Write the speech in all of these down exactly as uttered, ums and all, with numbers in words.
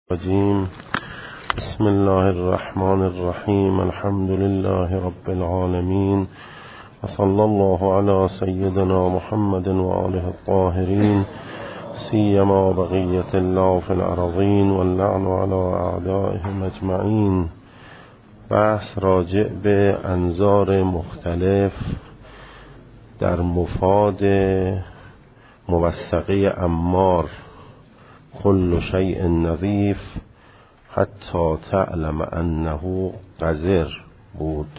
الرجيم. بسم الله الرحمن الرحيم. الحمد لله رب العالمين، وصلى الله على سيدنا محمد وآله الطاهرين، سيما بقية الله في الأرضين، واللعن على أعدائهم أجمعين. بحث راجع به انظار مختلف در مفاد موثقه عمار كل شيء نظیف حتی تعلم انه قذر بود.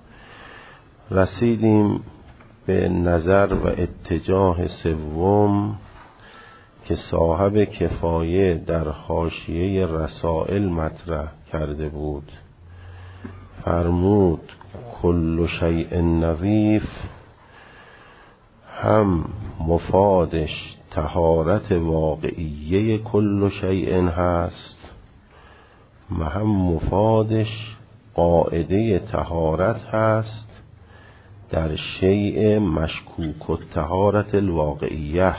رسیدیم به نظر و اتجاه سوم که صاحب کفایه در حاشیه رسائل مطرح کرده بود. فرمود کل شیء نظیف هم مفادش طهارت واقعیه کل شیء هست و هم مفادش قاعده طهارت هست در شیء مشکوک الطهارت الواقعیه.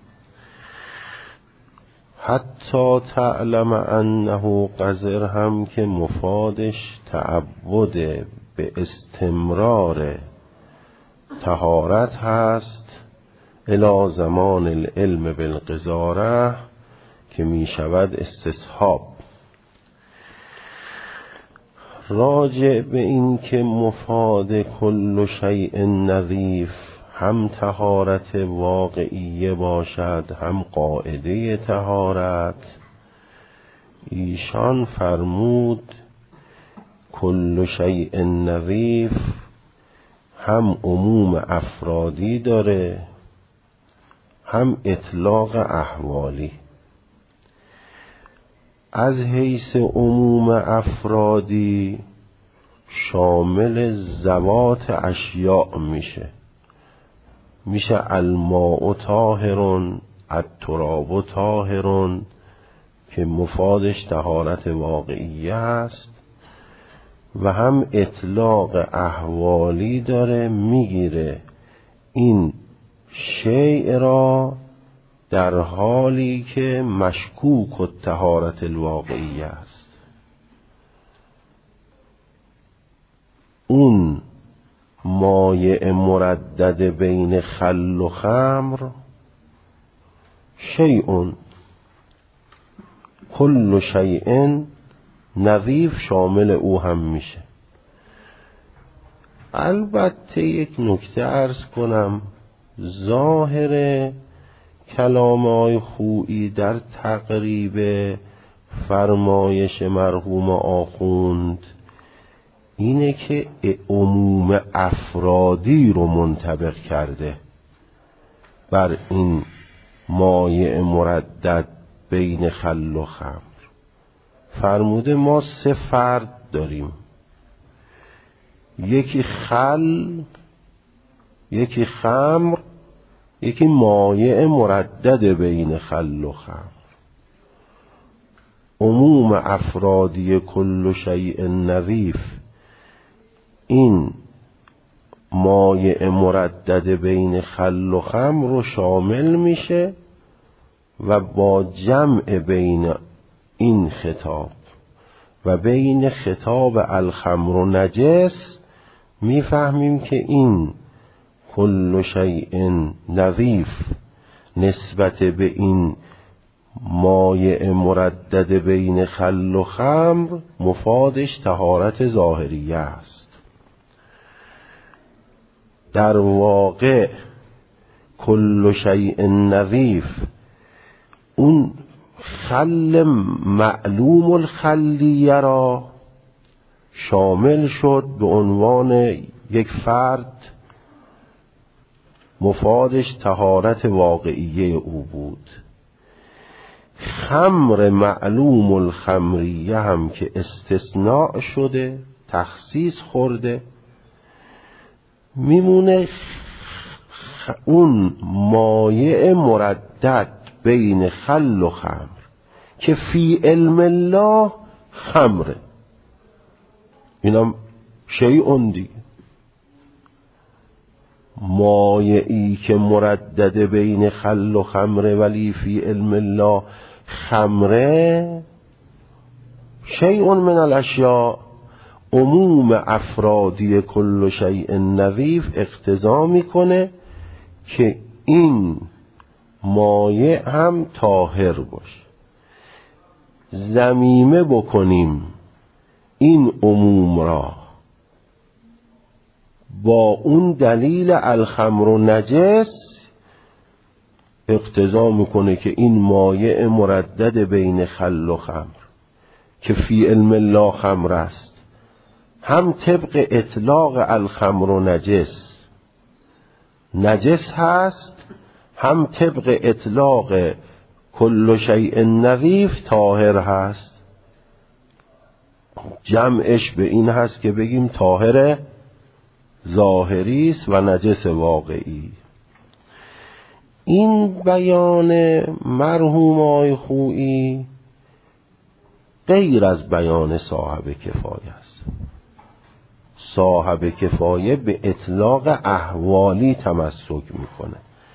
حتی تعلم انه قذر هم که مفادش تعبد به استمرار طهارت هست الی زمان العلم بالقذاره که می شود استصحاب. راجع به این که مفاد کل شیء نظیف هم طهارت واقعیه باشد هم قاعده طهارت، ایشان فرمود کل شیء نظیف هم عموم افرادی داره هم اطلاق احوالی. از حیث عموم افرادی شامل ذوات اشیاء میشه میشه الماء طاهرون، التراب طاهرون که مفادش طهارت واقعیه است، و هم اطلاق احوالی داره میگیره این شیء را در حالی که مشکوک الطهارت الواقعیه است. اون مایع مردد بین خل و خمر شیء کل شیء نظیف شامل او هم میشه. البته یک نکته عرض کنم، ظاهر کلام آقای خویی در تقریب فرمایش مرحوم آخوند اینه که عموم افرادی رو منطبق کرده بر این مایع مردد بین خل و خمر. فرموده ما سه فرد داریم، یکی خل، یکی خمر، یکی مایع مردد بین خل و خمر. عموم افرادی کل شیء نظیف این مایع مردد بین خل و خمر رو شامل میشه و با جمع بین این خطاب و بین خطاب الخمر و نجس میفهمیم که این کل شیء نظیف نسبت به این مایع مردد بین خل و خمر مفادش طهارت ظاهریه است. در واقع کل شیء نظیف اون خل معلوم الخلیه را شامل شد به عنوان یک فرد، مفادش طهارت واقعیه او بود. خمر معلوم الخمریه هم که استثناء شده، تخصیص خورده، میمونه اون مایع مردد بین خل و خمر که فی علم الله خمره. اینم شیء دیگه، مایعی که مردد بین خل و خمره ولی فی علم الله خمره شیء من الاشیاء، عموم افرادی کل شیء نظیف اقتضا میکنه که این مایع هم طاهر باشه. ضمیمه بکنیم این عموم را با اون دلیل الخمر نجس، اقتضا میکنه که این مایع مردد بین خل و خمر که فی علم الله خمر است، هم طبق اطلاق الخمر نجس نجس هست، هم طبق اطلاق کل شیء نظیف طاهر هست. جمعش به این هست که بگیم طاهر ظاهری است و نجس واقعی. این بیان مرحوم آقای خویی غیر از بیان صاحب کفایه است. صاحب کفایه به اطلاق احوالی تمسک میکنه،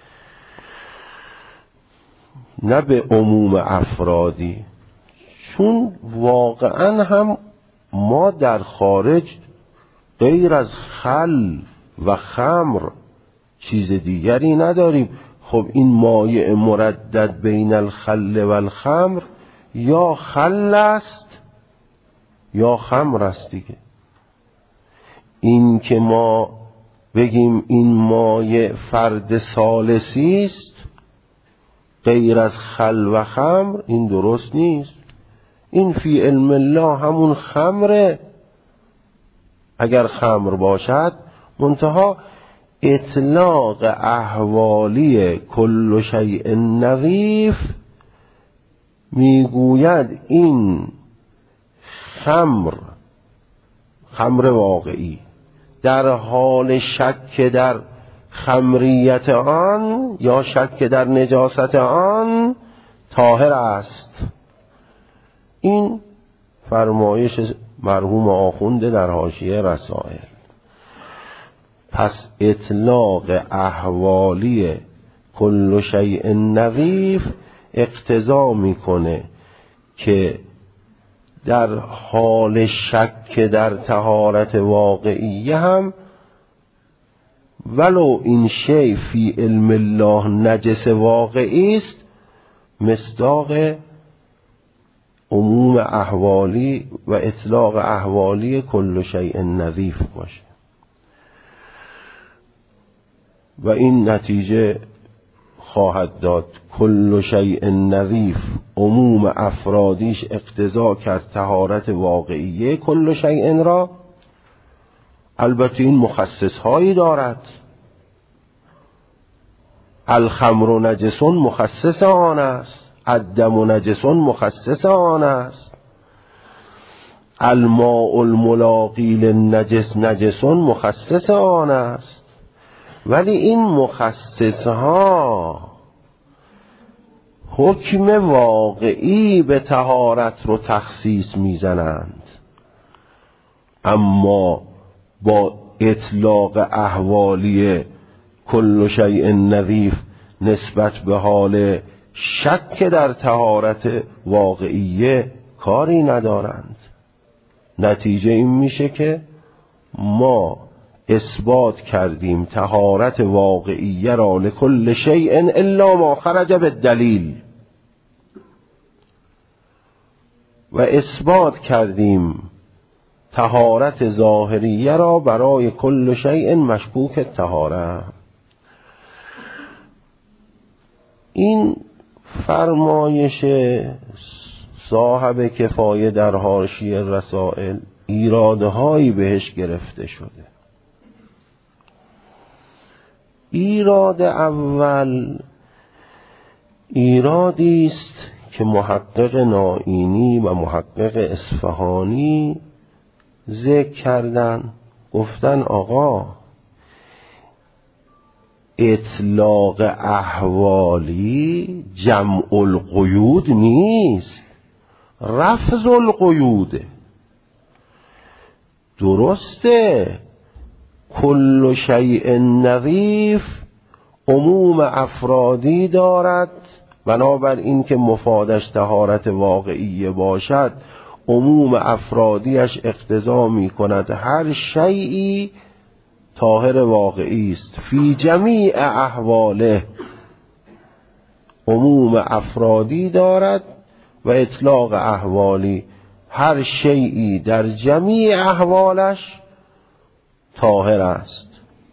نه به عموم افرادی، چون واقعا هم ما در خارج غیر از خل و خمر چیز دیگری نداریم. خب این مایع مردد بین الخل و الخمر یا خل است یا خمر است دیگه. این که ما بگیم این مایع فرد ثالثی است غیر از خل و خمر، این درست نیست. این فی علم الله همون خمره اگر خمر باشد، منتها اطلاق احوالی کل شیء نظیف میگوید این خمر خمر واقعی در حال شک در خمریت آن یا شک در نجاست آن طاهر است. این فرمایش مرحوم آخونده در حاشیه رسائل. پس اطلاق احوالی کل شیء نظیف اقتضا میکنه که در حال شک در طهارت واقعیه هم ولو این شیء فی علم الله نجس واقعی است، مصداق عموم احوالی و اطلاق احوالی کل شیء نظیف باشه. و این نتیجه خواهد داد کل شیء نظیف عموم افرادیش اقتضا کرد طهارت واقعیه کل شیء را. البته این مخصص هایی دارد. الخمر نجس مخصص آن است، الدم نجس مخصص آن است، الماء الملاقی للنجس نجس مخصص آن است. ولی این مخصص ها حکم واقعی به طهارت رو تخصیص میزنند، اما با اطلاق احوالی کل شیء نظیف نسبت به حال شک در طهارت واقعیه کاری ندارند. نتیجه این میشه که ما اثبات کردیم طهارت واقعیه را لکل شیء الا ما خرج بالدلیل، و اثبات کردیم طهارت ظاهریه را برای کل شیء مشکوک طهاره. این فرمایش صاحب کفایه در حاشیه رسائل ایرادهایی بهش گرفته شده. ایراد اول ایرادی است که محقق نائینی و محقق اصفهانی ذکر کردن. گفتن آقا اطلاق احوالی جمع القیود نیست، رفض القیوده. درسته کل شیء نظیف عموم افرادی دارد، بنابر این که مفادش طهارت واقعی باشد عموم افرادیش اقتضا می کند هر شیئی طاهر واقعی است فی جمیع احواله. عموم افرادی دارد و اطلاق احوالی، هر شیئی در جمیع احوالش طاهر است.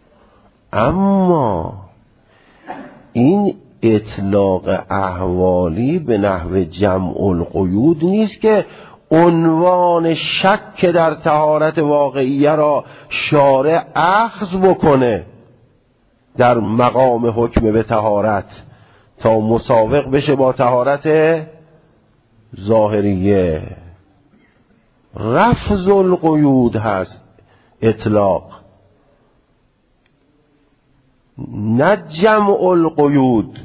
اما این اطلاق احوالی به نحو جمع القیود نیست که عنوان شک در طهارت واقعیه را شارع اخذ بکنه در مقام حکم به طهارت تا مساوق بشه با طهارت ظاهریه. رفض القیود هست اطلاق، نه جمع القیود.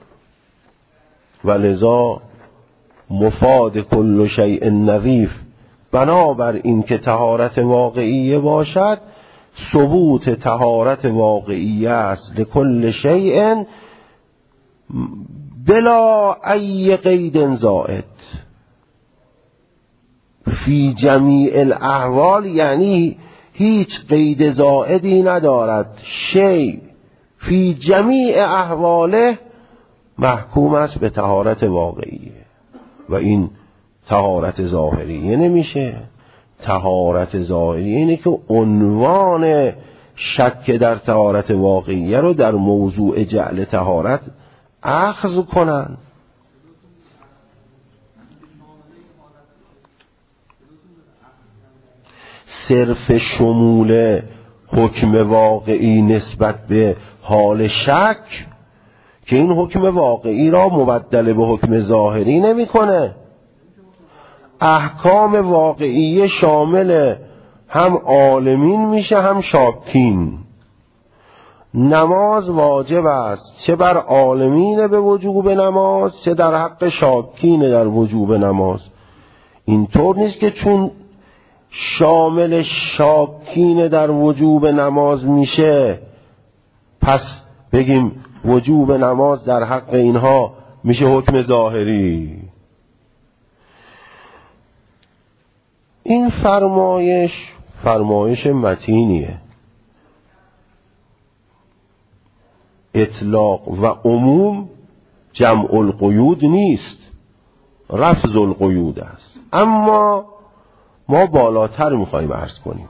ولذا مفاد کل شیء نظیف، بنابر این که طهارت واقعیه باشد ثبوت طهارت واقعیه است لکل شیء بلا ای قید زائد فی جمیع الاحوال، یعنی هیچ قید زائدی ندارد. شیء فی جمیع احواله محکوم است به طهارت واقعیه و این طهارت ظاهریه نمیشه. طهارت ظاهریه اینه که عنوان شک در طهارت واقعیه رو در موضوع جعل طهارت اخذ کنن. صرف شمول حکم واقعی نسبت به حال شک که این حکم واقعی را مبدل به حکم ظاهری نمی کنه. احکام واقعی شامل هم عالمین میشه هم شاکین. نماز واجب است چه بر عالمین به وجوب نماز چه در حق شاکین در وجوب نماز. اینطور نیست که چون شامل شاکین در وجوب نماز میشه پس بگیم وجوب نماز در حق اینها میشه حکم ظاهری. این فرمایش فرمایش متینیه. اطلاق و عموم جمع القیود نیست، رفض القیود است. اما ما بالاتر میخوایم عرض کنیم.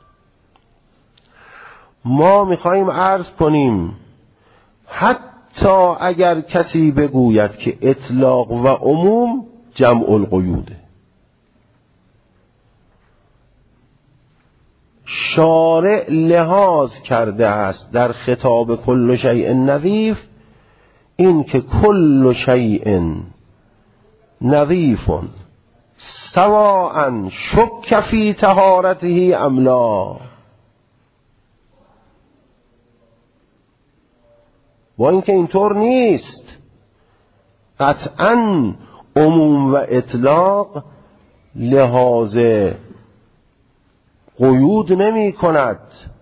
ما میخوایم عرض کنیم حتی اگر کسی بگوید که اطلاق و عموم جمع القیوده، شارع لحاظ کرده است در خطاب کل شیء نظیف این که کل شیء نظیف سواء شک فی طهارته ام لا. با اینکه اینطور نیست، قطعاً عموم و اطلاق لحاظ قیود نمی کند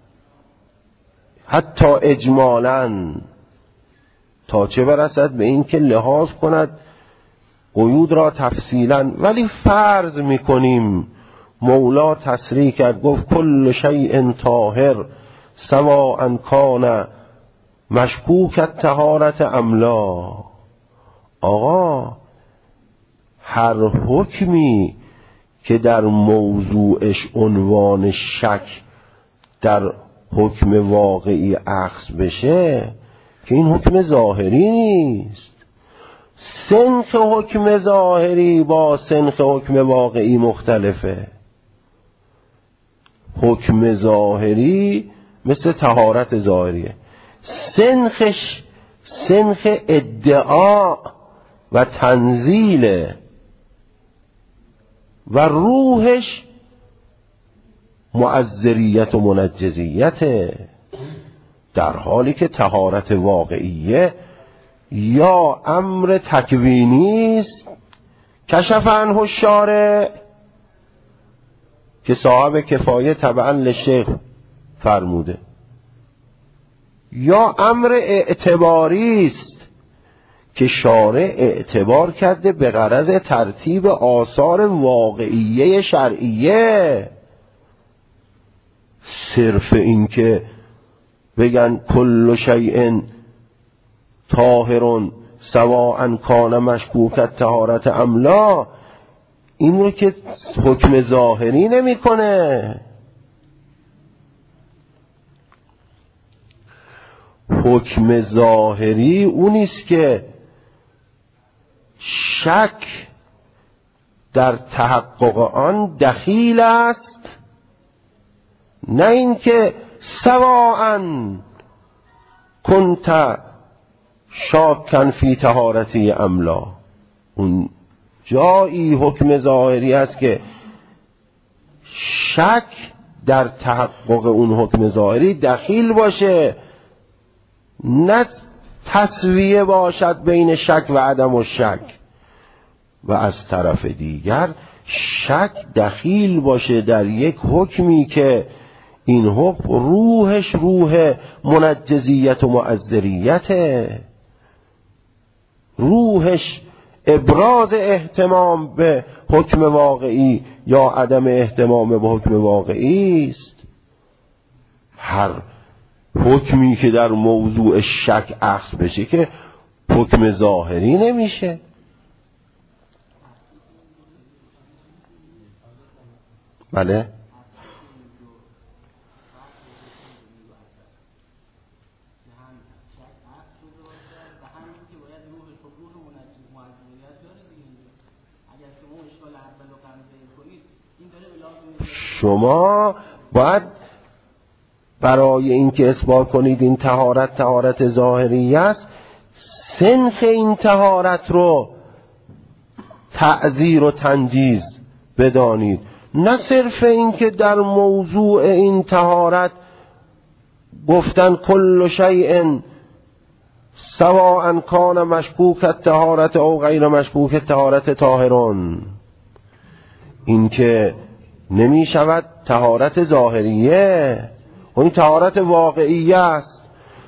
حتی اجمالاً، تا چه برسد به این که لحاظ کند قیود را تفصیلاً. ولی فرض می کنیم مولا تصریح کرد گفت کل شیء طاهر سواء کان مشکوک طهارت ام لا. آقا هر حکمی که در موضوعش عنوان شک در حکم واقعی اخذ بشه که این حکم ظاهری نیست. سنخ حکم ظاهری با سنخ حکم واقعی مختلفه. حکم ظاهری مثل طهارت ظاهریه، سنخش سنخ ادعا و تنزیله و روحش معذریت و منجزیته، در حالی که طهارت واقعیه یا امر تکوینی است کشف عنه الشارع که صاحب کفایه تبعا للشیخ فرموده، یا امر اعتباری است که شارع اعتبار کرده به غرض ترتیب آثار واقعیه شرعیه. صرف این که بگن کل شیء طاهر سواء کان مشکوک طهارت ام لا، این رو که حکم ظاهری نمی کنه. حکم ظاهری اونیست که شک در تحقق آن دخیل است، نه اینکه سواء کنت شاکن فی طهارتی ام لا. اون جایی حکم ظاهری است که شک در تحقق اون حکم ظاهری دخیل باشه، نه تسویه باشد بین شک و عدم و شک، و از طرف دیگر شک دخیل باشه در یک حکمی که این حکم روحش روح منجزیت و معذریته، روحش ابراز اهتمام به حکم واقعی یا عدم اهتمام به حکم واقعی است. هر حکمی که در موضوع شک اخذ بشه که حکم ظاهری نمیشه. بله شما باید برای اینکه اثبات کنید این طهارت طهارت ظاهری است، سنخ این طهارت رو تعذیر و تنجیز بدانید، نه صرف اینکه در موضوع این طهارت گفتن کل شیء سواء کان مشکوک طهارت او غیر مشکوک طهارت طاهرون، این که نمی شود طهارت ظاهریه، این طهارت واقعیه است.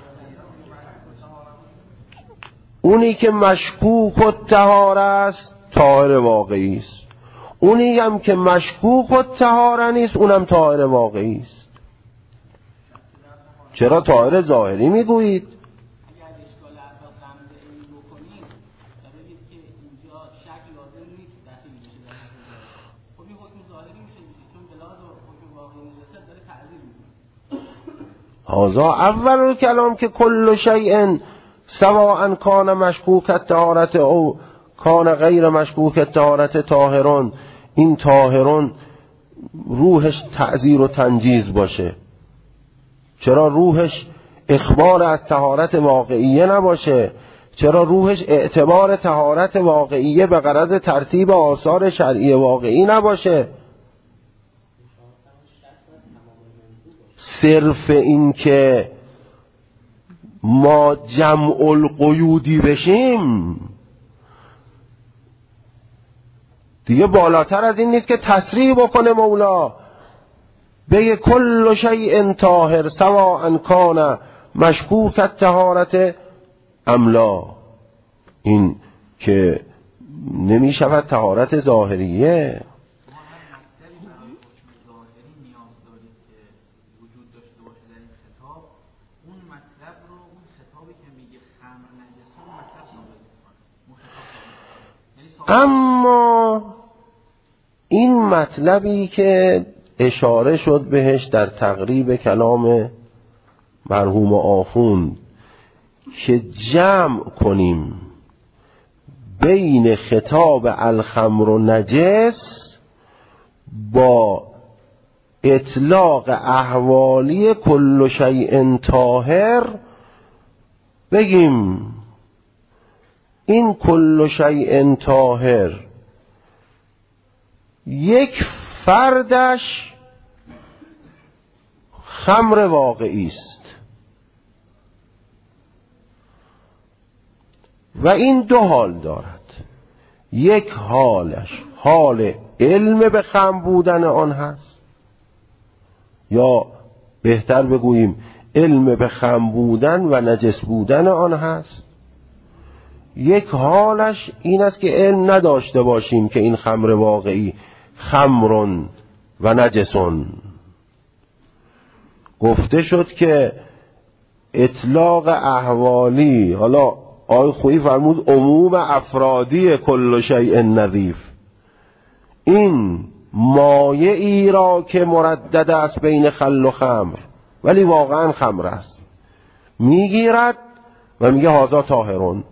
اونی که مشکوک و طهاره است طاهر واقعی است، اونی هم که مشکوک و طهاره نیست اونم طاهر واقعی است. چرا طاهر ظاهری میگویید؟ هذا اول کلام که کل شیء سواء کان مشکوک طهارت او کان غیر مشکوک طهارت طاهرون، این طاهرون روحش تعذیر و تنجیز باشه. چرا روحش اخبار از طهارت واقعیه نباشه؟ چرا روحش اعتبار طهارت واقعیه به غرض ترتیب آثار شرعی واقعی نباشه؟ صرف این که ما جمع القیودی بشیم دیگه بالاتر از این نیست که تصریح بکنه مولا بگه کل شیء طاهر سواء کان مشکوک طهارت ام لا، این که نمی شود طهارت ظاهریه. اما این مطلبی که اشاره شد بهش در تقریب کلام مرحوم آخوند که جمع کنیم بین خطاب الخمر و نجس با اطلاق احوالی کل شیء طاهر، بگیم این کل شیء طاهر یک فردش خمر واقعی است و این دو حال دارد. یک حالش حال علم به خمر بودن آن هست، یا بهتر بگوییم علم به خمر بودن و نجس بودن آن هست. یک حالش این است که علم نداشته باشیم که این خمر واقعی خمرون و نجسون. گفته شد که اطلاق احوالی، حالا آقای خویی فرمود عموم افرادی کل شیء نظیف، این مایعی را که مردد است بین خل و خمر ولی واقعا خمر است، میگیرد و میگه هذا طاهرون.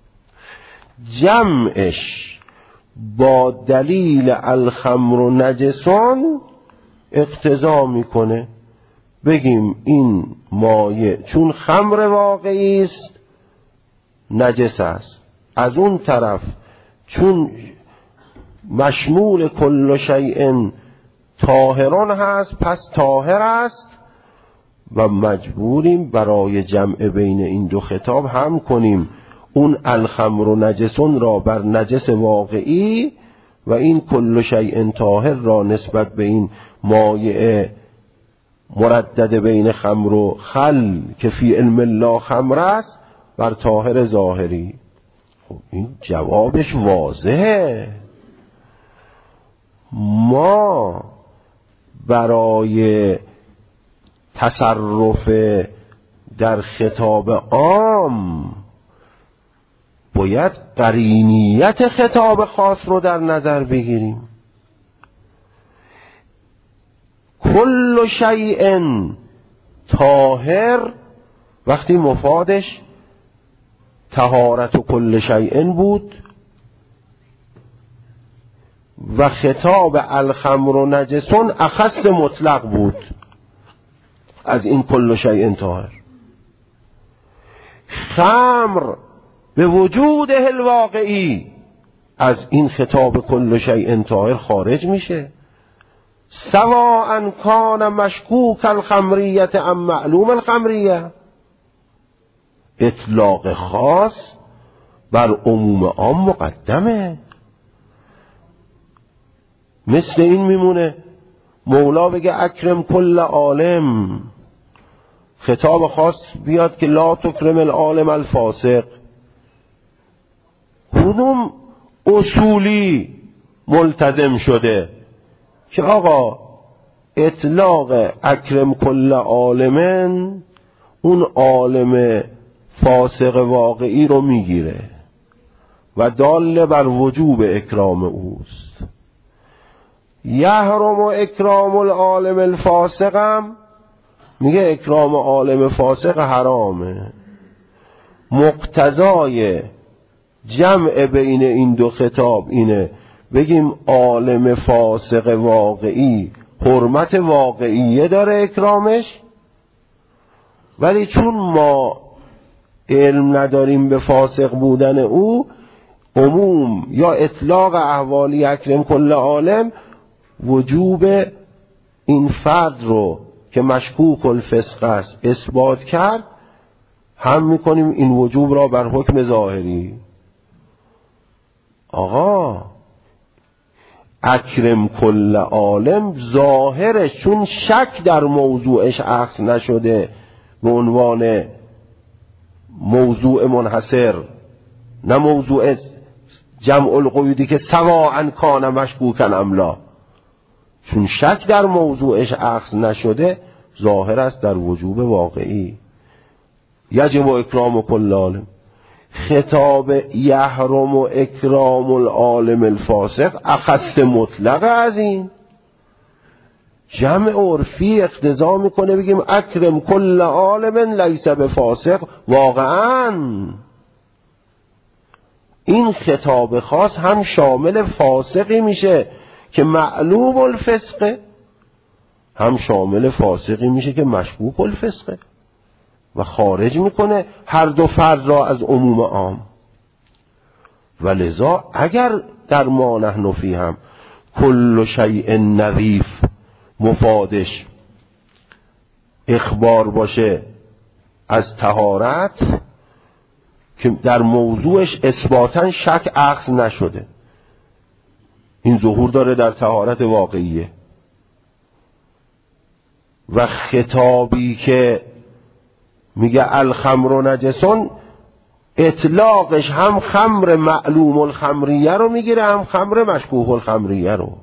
جمعش با دلیل الخمر و نجسون اقتضا میکنه بگیم این مایع چون خمر واقعی است نجس است، از اون طرف چون مشمول کل شیء طاهرون هست پس طاهر است و مجبوریم برای جمع بین این دو خطاب هم کنیم اون الخمر و نجسون را بر نجس واقعی و این کل شیء طاهر را نسبت به این مایع مردد بین خمر و خل که فی علم الله خمر است بر طاهر ظاهری. خب این جوابش واضحه. ما برای تصرف در خطاب عام باید قرینیت خطاب خاص رو در نظر بگیریم. کل شیء طاهر وقتی مفادش طهارت و کل شیء بود و خطاب الخمر و نجسون اخص مطلق بود از این کل شیء طاهر. خمر به وجود الواقعی از این خطاب کل شیء طاهر خارج میشه. سواء کان مشکوک الخمریت ام معلوم الخمریه. اطلاق خاص بر عموم عام مقدمه. مثل این میمونه مولا بگه اکرم کل عالم، خطاب خاص بیاد که لا تکرم العالم الفاسق. کدوم اصولی ملتزم شده که آقا اطلاق اکرم کل عالمن اون عالم فاسق واقعی رو میگیره و دال بر وجوب اکرام اوست. یحرم اکرام العالم الفاسقم میگه اکرام عالم فاسق حرامه. مقتضای جمع بین این دو خطاب اینه بگیم عالم فاسق واقعی حرمت واقعیه داره اکرامش، ولی چون ما علم نداریم به فاسق بودن او، عموم یا اطلاق احوالی اکرم کل عالم وجوب این فرد رو که مشکوک الفسق است اثبات کرد، هم میکنیم این وجوب را بر حکم ظاهری. آقا اکرم کل عالم ظاهرش چون شک در موضوعش اخذ نشده به عنوان موضوع منحصر، نه موضوع جمع القیودی که سواء کان مشکوکا ام لا، چون شک در موضوعش اخذ نشده ظاهر است در وجوب واقعی. یجب اکرام کل عالم. خطاب یحرم و اکرام العالم الفاسق اخص مطلق از این. جمع عرفی اقتضا میکنه بگیم اکرم کل عالم لیس بفاسق. واقعا این خطاب خاص هم شامل فاسقی میشه که معلوم الفسقه، هم شامل فاسقی میشه که مشکوک الفسقه و خارج میکنه هر دو فرد را از عموم عام. و لذا اگر در ما نحن فی هم کل شیء نظیف مفادش اخبار باشه از طهارت که در موضوعش اثباتا شک اخذ نشده، این ظهور داره در طهارت واقعیه. و خطابی که میگه الخمر و نجسون اطلاقش هم خمر معلوم الخمریه رو میگیره هم خمر مشکوک الخمریه رو،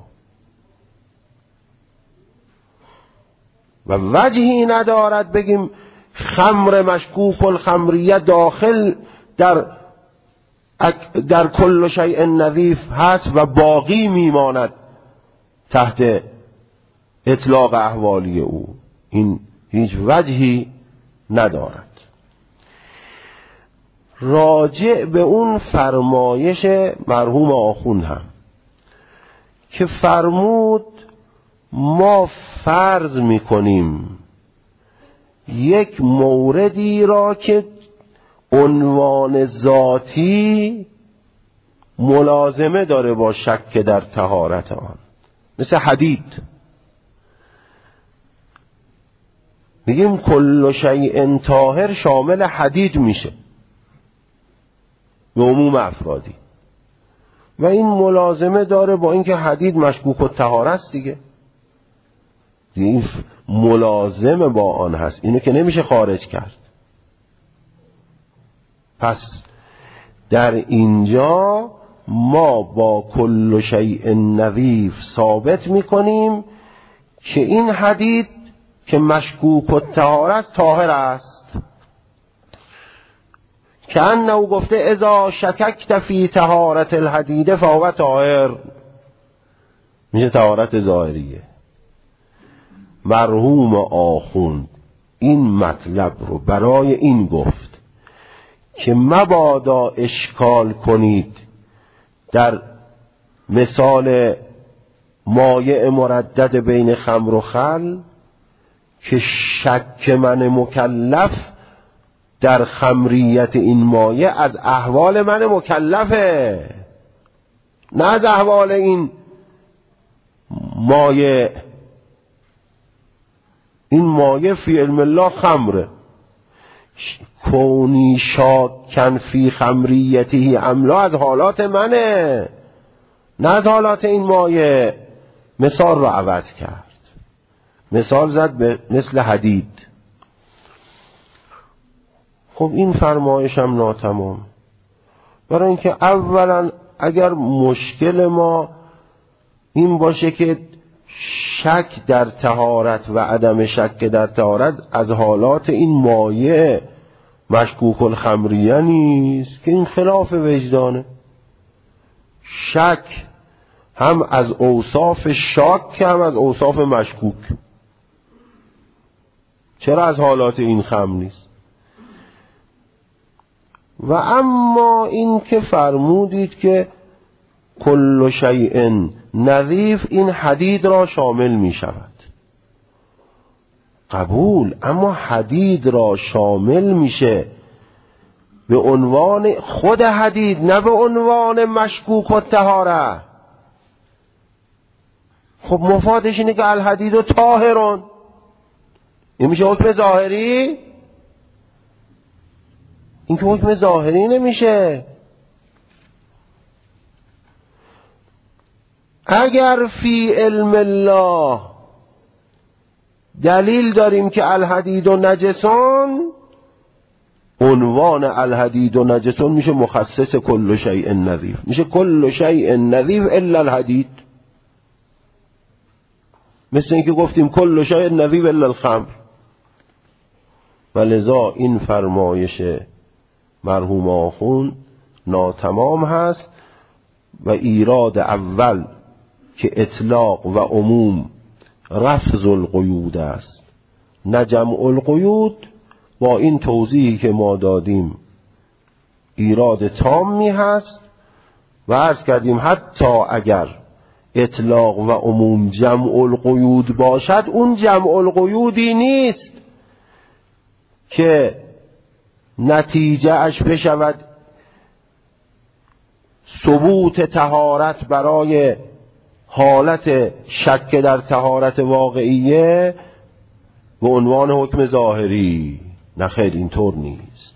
و وجهی ندارد بگیم خمر مشکوک الخمریه داخل در در کل شیء نظیف هست و باقی میماند تحت اطلاق احوالی او. این هیچ وجهی ندارد. راجع به اون فرمایش مرحوم آخوند هم که فرمود ما فرض میکنیم یک موردی را که عنوان ذاتی ملازمه داره با شک در طهارت آن، مثل حدید. میگیم کل شیء طاهر شامل حدید میشه به عموم افرادی، و این ملازمه داره با اینکه حدید مشکوک الطهاره است دیگه. این ملازمه با آن هست، اینو که نمیشه خارج کرد. پس در اینجا ما با کل شیء نظیف ثابت میکنیم که این حدید که مشکوک الطهاره است طاهر است. که انه گفته اذا شککت فی طهارت الحدید فهو طاهر، میشه طهارت ظاهریه. مرحوم آخوند این مطلب رو برای این گفت که مبادا اشکال کنید در مثال مایع مردد بین خمر و خل که شک من مکلف در خمریت این مایع از احوال من مکلفه، نه از احوال این مایع. این مایع فی علم الله خمره، کونی شاکن فی خمریتی املا از حالات منه، نه از حالات این مایع. مثال رو عوض کرد، مثال زد به مثل حدید. خب این فرمایش هم ناتمام، برای اینکه اولا اگر مشکل ما این باشه که شک در طهارت و عدم شک در طهارت از حالات این مایع مشکوک الخمریه نیست، که این خلاف وجدانه. شک هم از اوصاف شاک هم از اوصاف مشکوک. چرا از حالات این خمر نیست؟ و اما این که فرمودید که کل شیء نظیف این حدید را شامل می شود، قبول، اما حدید را شامل میشه به عنوان خود حدید، نه به عنوان مشکوک الطهاره. خب مفادش اینه که الحدید و طاهرون، این میشه حکم ظاهری؟ این که حکم ظاهری نمیشه. اگر فی علم الله دلیل داریم که الحدید و نجسون، عنوان الحدید و نجسون میشه مخصص کل شیء نظیف، میشه کل شیء نظیف الا الحدید. مثل اینکه گفتیم کل شیء نظیف الا الخمر. ولذا این فرمایش مرحوم آخوند ناتمام هست و ایراد اول که اطلاق و عموم رفض القیود است نه جمع القیود، با این توضیحی که ما دادیم ایراد تامی هست. و عرض کردیم حتی اگر اطلاق و عموم جمع القیود باشد، اون جمع القیودی نیست که نتیجه اش بشود ثبوت طهارت برای حالت شک در طهارت واقعیه به عنوان حکم ظاهری. نه خیر، اینطور نیست.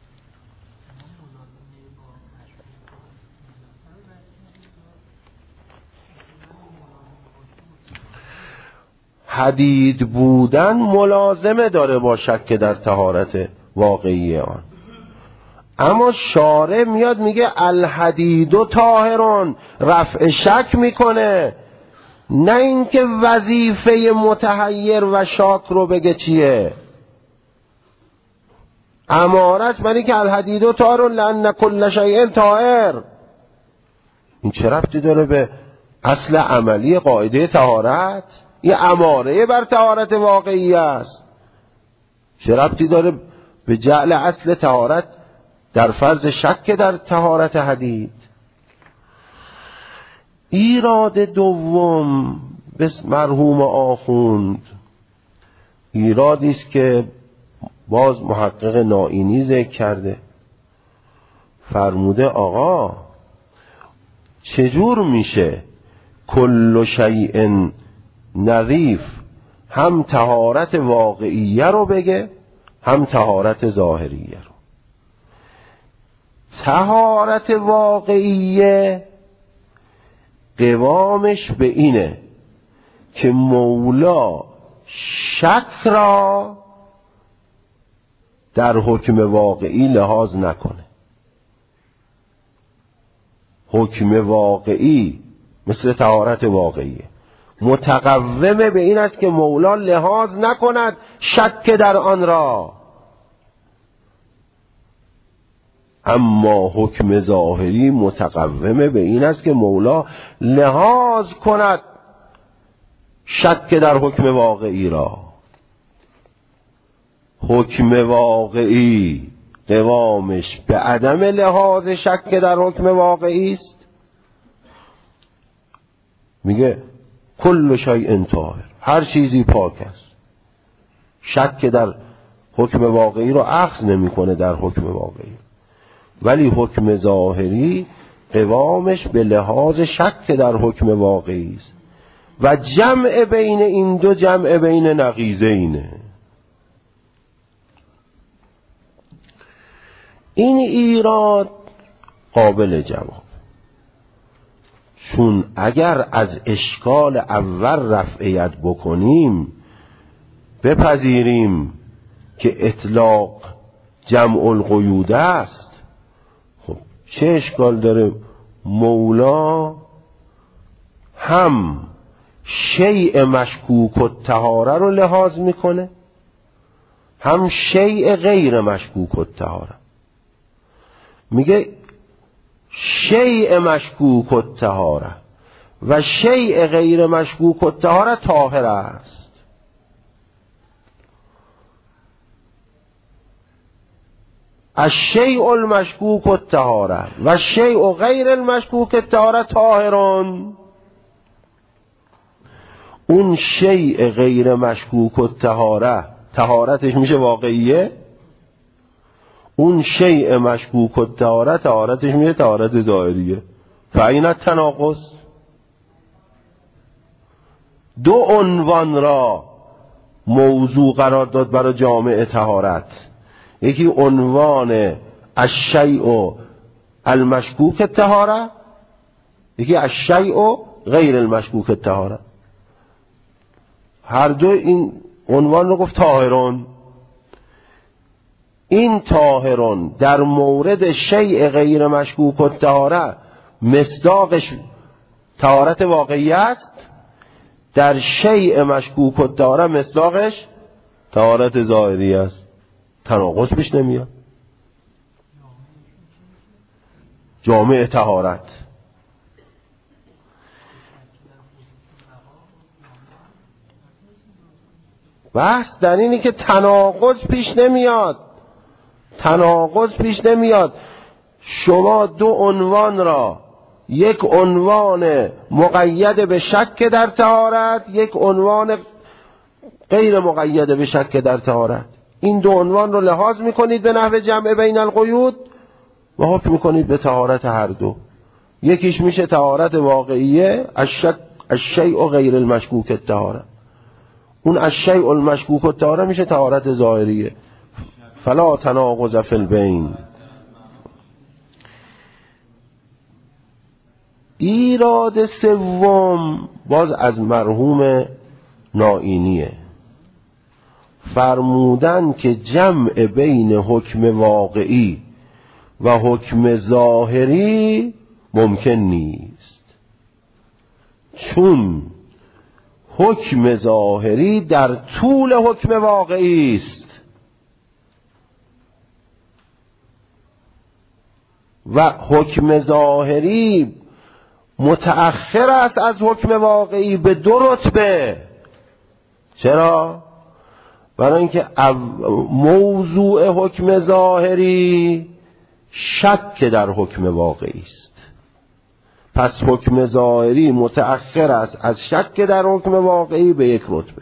حدید بودن ملازمه داره با شک در طهارت واقعی آن، اما شارع میاد میگه الحدید و طاهرون، رفع شک میکنه، نه اینکه وظیفه متحیر و شاک رو بگه چیه. امارت من اینکه الحدید و طاهرون لأن کل شیء طاهر، این چه ربطی داره به اصل عملی قاعده طهارت؟ این اماره بر طهارت واقعی است. چه ربطی داره به جعل اصل طهارت در فرض شک در طهارت حدید؟ ایراد دوم بس مرحوم آخوند ایرادی است که باز محقق نائینی ذکر کرده. فرموده آقا چجور میشه کل شیء نظیف هم طهارت واقعیه رو بگه هم طهارت ظاهریه رو؟ طهارت واقعیه قوامش به اینه که مولا شک را در حکم واقعی لحاظ نکنه. حکم واقعی مثل طهارت واقعیه متقومه به این است که مولا لحاظ نکند شک در آن را، اما حکم ظاهری متقومه به این است که مولا لحاظ کند شک در حکم واقعی را. حکم واقعی قوامش به عدم لحاظ شک در حکم واقعی است. میگه کل شیء طاهر، هر چیزی پاک است. شک در حکم واقعی رو اخذ نمیکنه در حکم واقعی، ولی حکم ظاهری قوامش به لحاظ شک در حکم واقعی است و جمع بین این دو جمع بین نقیضینه. این ایراد قابل جواب، چون اگر از اشکال اول رفعیت بکنیم بپذیریم که اطلاق جمع القیود است، خب چه اشکال داره مولا هم شیء مشکوک و طهاره رو لحاظ میکنه هم شیء غیر مشکوک و طهاره؟ میگه شیء مشکوک و طهاره و شیء غیر مشکوک و طهاره طاهر است. الشیء المشکوک و طهاره و شیء غیر المشکوک و طهاره طاهرون. اون شیء غیر مشکوک و طهاره طهارتش میشه واقعیه، اون شیء مشکوک و طهاره طهارتش میشه طهارت ظاهریه. فاین تناقض؟ دو عنوان را موضوع قرار داد برای جامع طهارت، یکی عنوان الشیء المشکوک طهاره، یکی الشیء غیر المشکوک طهاره. هر دو این عنوان رو گفت طاهرون. این طاهرون در مورد شیء غیر مشکوک و طهاره مصداقش طهارت واقعی است، در شیء مشکوک و طهاره مصداقش طهارت ظاهری است. تناقض پیش نمیاد. جامع طهارت بحث در اینی که تناقض پیش نمیاد. تناقض پیش نمیاد. شما دو عنوان را، یک عنوان مقید به شک در طهارت، یک عنوان غیر مقید به شک در طهارت، این دو عنوان رو لحاظ میکنید به نحو جمع بین القیود و حکم میکنید به طهارت هر دو. یکیش میشه طهارت واقعیه الشک الشیء غیر المشکوک الطهاره، اون الشیء المشکوک الطهاره میشه طهارت ظاهریه. فلا تناقض فی البین. ایراد سوم باز از مرحوم نائینیه. فرمودن که جمع بین حکم واقعی و حکم ظاهری ممکن نیست، چون حکم ظاهری در طول حکم واقعی است و حکم ظاهری متأخر است از حکم واقعی به دو رتبه. چرا؟ برای اینکه موضوع حکم ظاهری شک در حکم واقعی است، پس حکم ظاهری متأخر است از شک در حکم واقعی به یک رتبه.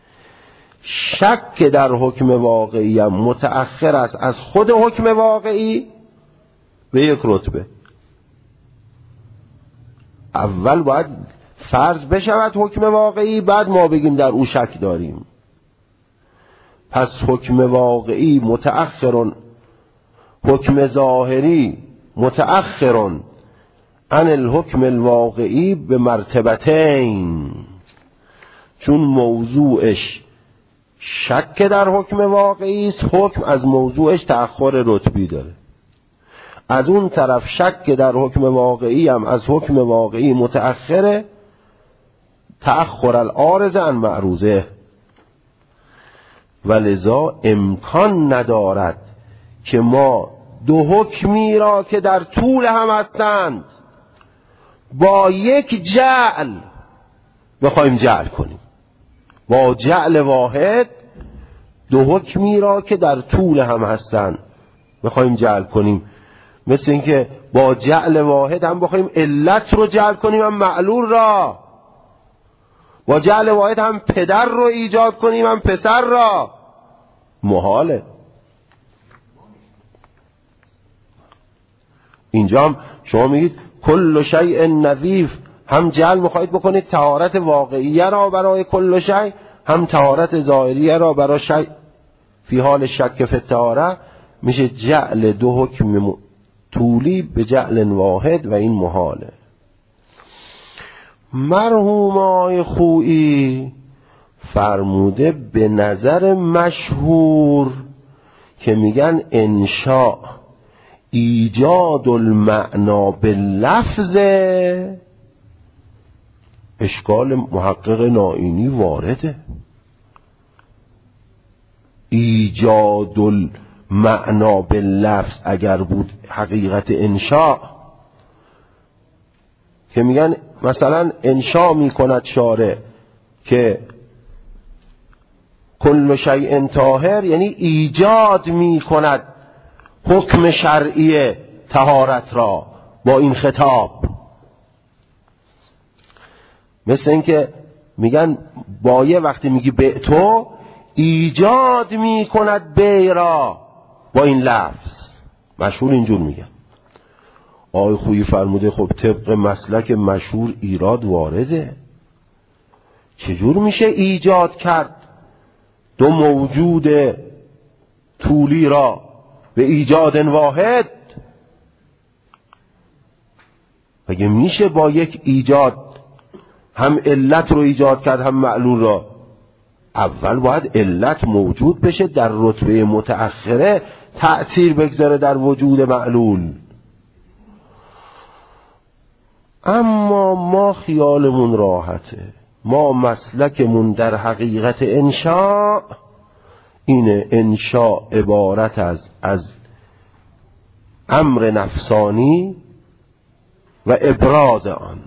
شک در حکم واقعی هم متأخر است از خود حکم واقعی به یک رتبه. اول باید فرض بشود حکم واقعی، بعد ما بگیم در او شک داریم. پس حکم واقعی متأخرون، حکم ظاهری متأخرون عن الحکم الواقعی به مرتبتین، چون موضوعش شک در حکم واقعی است، حکم از موضوعش تأخر رتبی داره. از اون طرف شک در حکم واقعی هم از حکم واقعی متأخره، تأخر العارض عن معروضه، ولذا امکان ندارد که ما دو حکمی را که در طول هم هستند با یک جعل بخوایم جعل کنیم. با جعل واحد دو حکمی را که در طول هم هستند بخوایم جعل کنیم، مثل اینکه با جعل واحد هم بخوایم علت رو جعل کنیم هم معلول را، با جعل واحد هم پدر رو ایجاد کنیم هم پسر را، محاله. اینجا هم شما میگید کل شیء نظیف، هم جعل میخواهید بکنید طهارت واقعیه را برای کل شیء، هم طهارت ظاهریه را برای شیء فی حال شک فی الطهاره، میشه جعل دو حکم طولی به جعل واحد و این محاله. مرحوم آقای خویی فرموده به نظر مشهور که میگن انشاء ایجاد المعنا باللفظ، اشکال محقق نائینی وارده. ایجاد المعنا باللفظ اگر بود حقیقت انشاء، که میگن مثلا انشاء میکند شارع که کل شیء طاهر، یعنی ایجاد میکند حکم شرعی طهارت را با این خطاب. مثل اینکه میگن بایه وقتی میگی بعتو ایجاد میکند بیع را با این لفظ، مشهور اینجور میگن. آقای خویی فرموده خب طبق مسلک مشهور ایراد وارده، چجور میشه ایجاد کرد دو موجود طولی را به ایجاد واحد؟ اگه میشه با یک ایجاد هم علت رو ایجاد کرد هم معلول را، اول باید علت موجود بشه در رتبه متأخره تأثیر بگذاره در وجود معلول. اما ما خیالمون راحته، ما مسلکمون در حقیقت انشاء اینه، انشاء عبارت از از امر نفسانی و ابراز آن،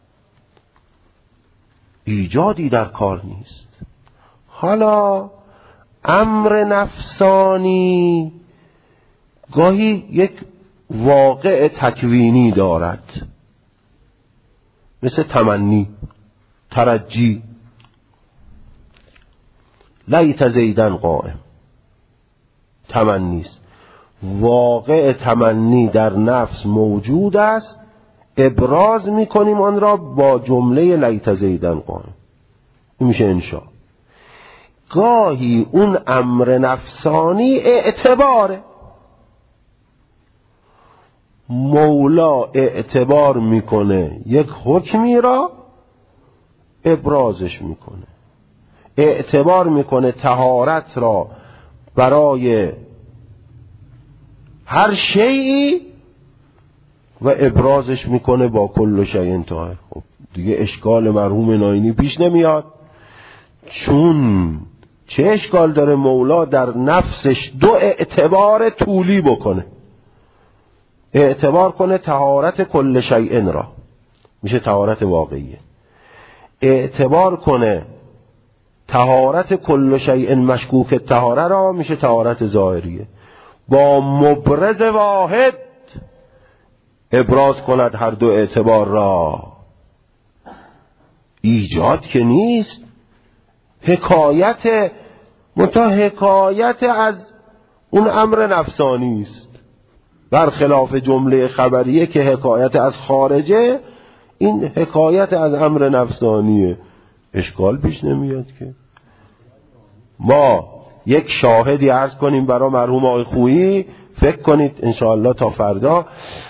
ایجادی در کار نیست. حالا امر نفسانی گاهی یک واقع تکوینی دارد، مثل تمنی، ترجی، لیت زیدن قائم، تمنی است. واقع تمنی در نفس موجود است، ابراز میکنیم آن را با جمله لیت زیدن قائم، این میشه انشاء. گاهی اون امر نفسانی اعتباره، مولا اعتبار میکنه یک حکمی را ابرازش میکنه، اعتبار میکنه طهارت را برای هر شیئی و ابرازش میکنه با کل شیء طاهر. خب دیگه اشکال مرحوم ناینی پیش نمیاد، چون چه اشکال داره مولا در نفسش دو اعتبار طولی بکنه، اعتبار کنه طهارت کل شیء را، میشه طهارت واقعیه، اعتبار کنه طهارت کل شیء مشکوک طهاره را، میشه طهارت ظاهریه. با مبرز واحد ابراز کند هر دو اعتبار را. ایجاد که نیست، حکایت منتها حکایت از اون امر نفسانی است، برخلاف جمله خبریه که حکایت از خارجه، این حکایت از امر نفسانیه، اشکال پیش نمیاد که. ما یک شاهدی عرض کنیم برای مرحوم آقای خویی، فکر کنید انشاءالله تا فردا.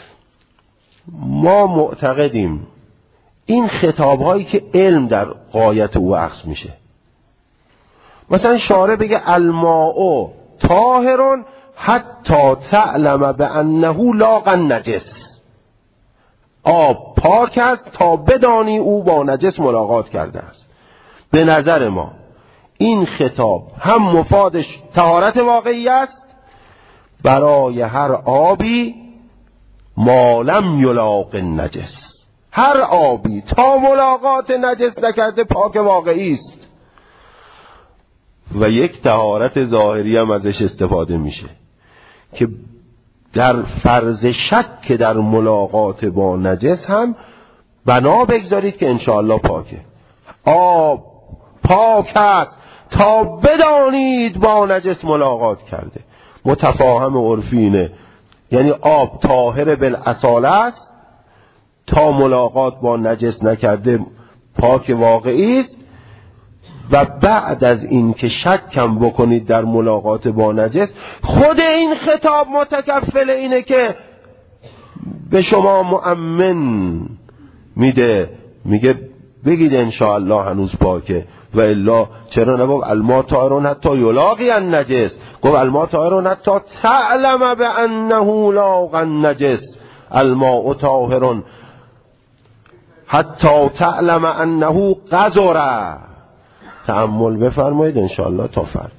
ما معتقدیم این خطاب هایی که علم در غایت او عکس میشه، مثلا شارع بگه الماء طاهر حتی تعلم بانه لاق النجس، آب پاک است تا بدانی او با نجس ملاقات کرده است. به نظر ما این خطاب هم مفادش طهارت واقعی است برای هر آبی ما لم یلاق النجس، هر آبی تا ملاقات نجس نکرده پاک واقعی است. و یک طهارت ظاهری هم ازش استفاده میشه که در فرض شک در ملاقات با نجس هم بنا بگذارید که انشاءالله پاکه. آب پاک است تا بدانید با نجس ملاقات کرده. متفاهم عرفی اینه، یعنی آب طاهر بالاصاله است، تا ملاقات با نجس نکرده پاک واقعی است. و بعد از این که شکم بکنید در ملاقات با نجس، خود این خطاب متکفل اینه که به شما مؤمن میده، میگه بگید انشاءالله هنوز پاکه. و الا چرا نگفت الماء طاهر حتی یلاقی النجس، گفت الماء طاهر حتی تعلم بانه لاق النجس، الماء طاهر حتی تعلم انه قذر. تأمل بفرمایید انشاءالله تا فردا.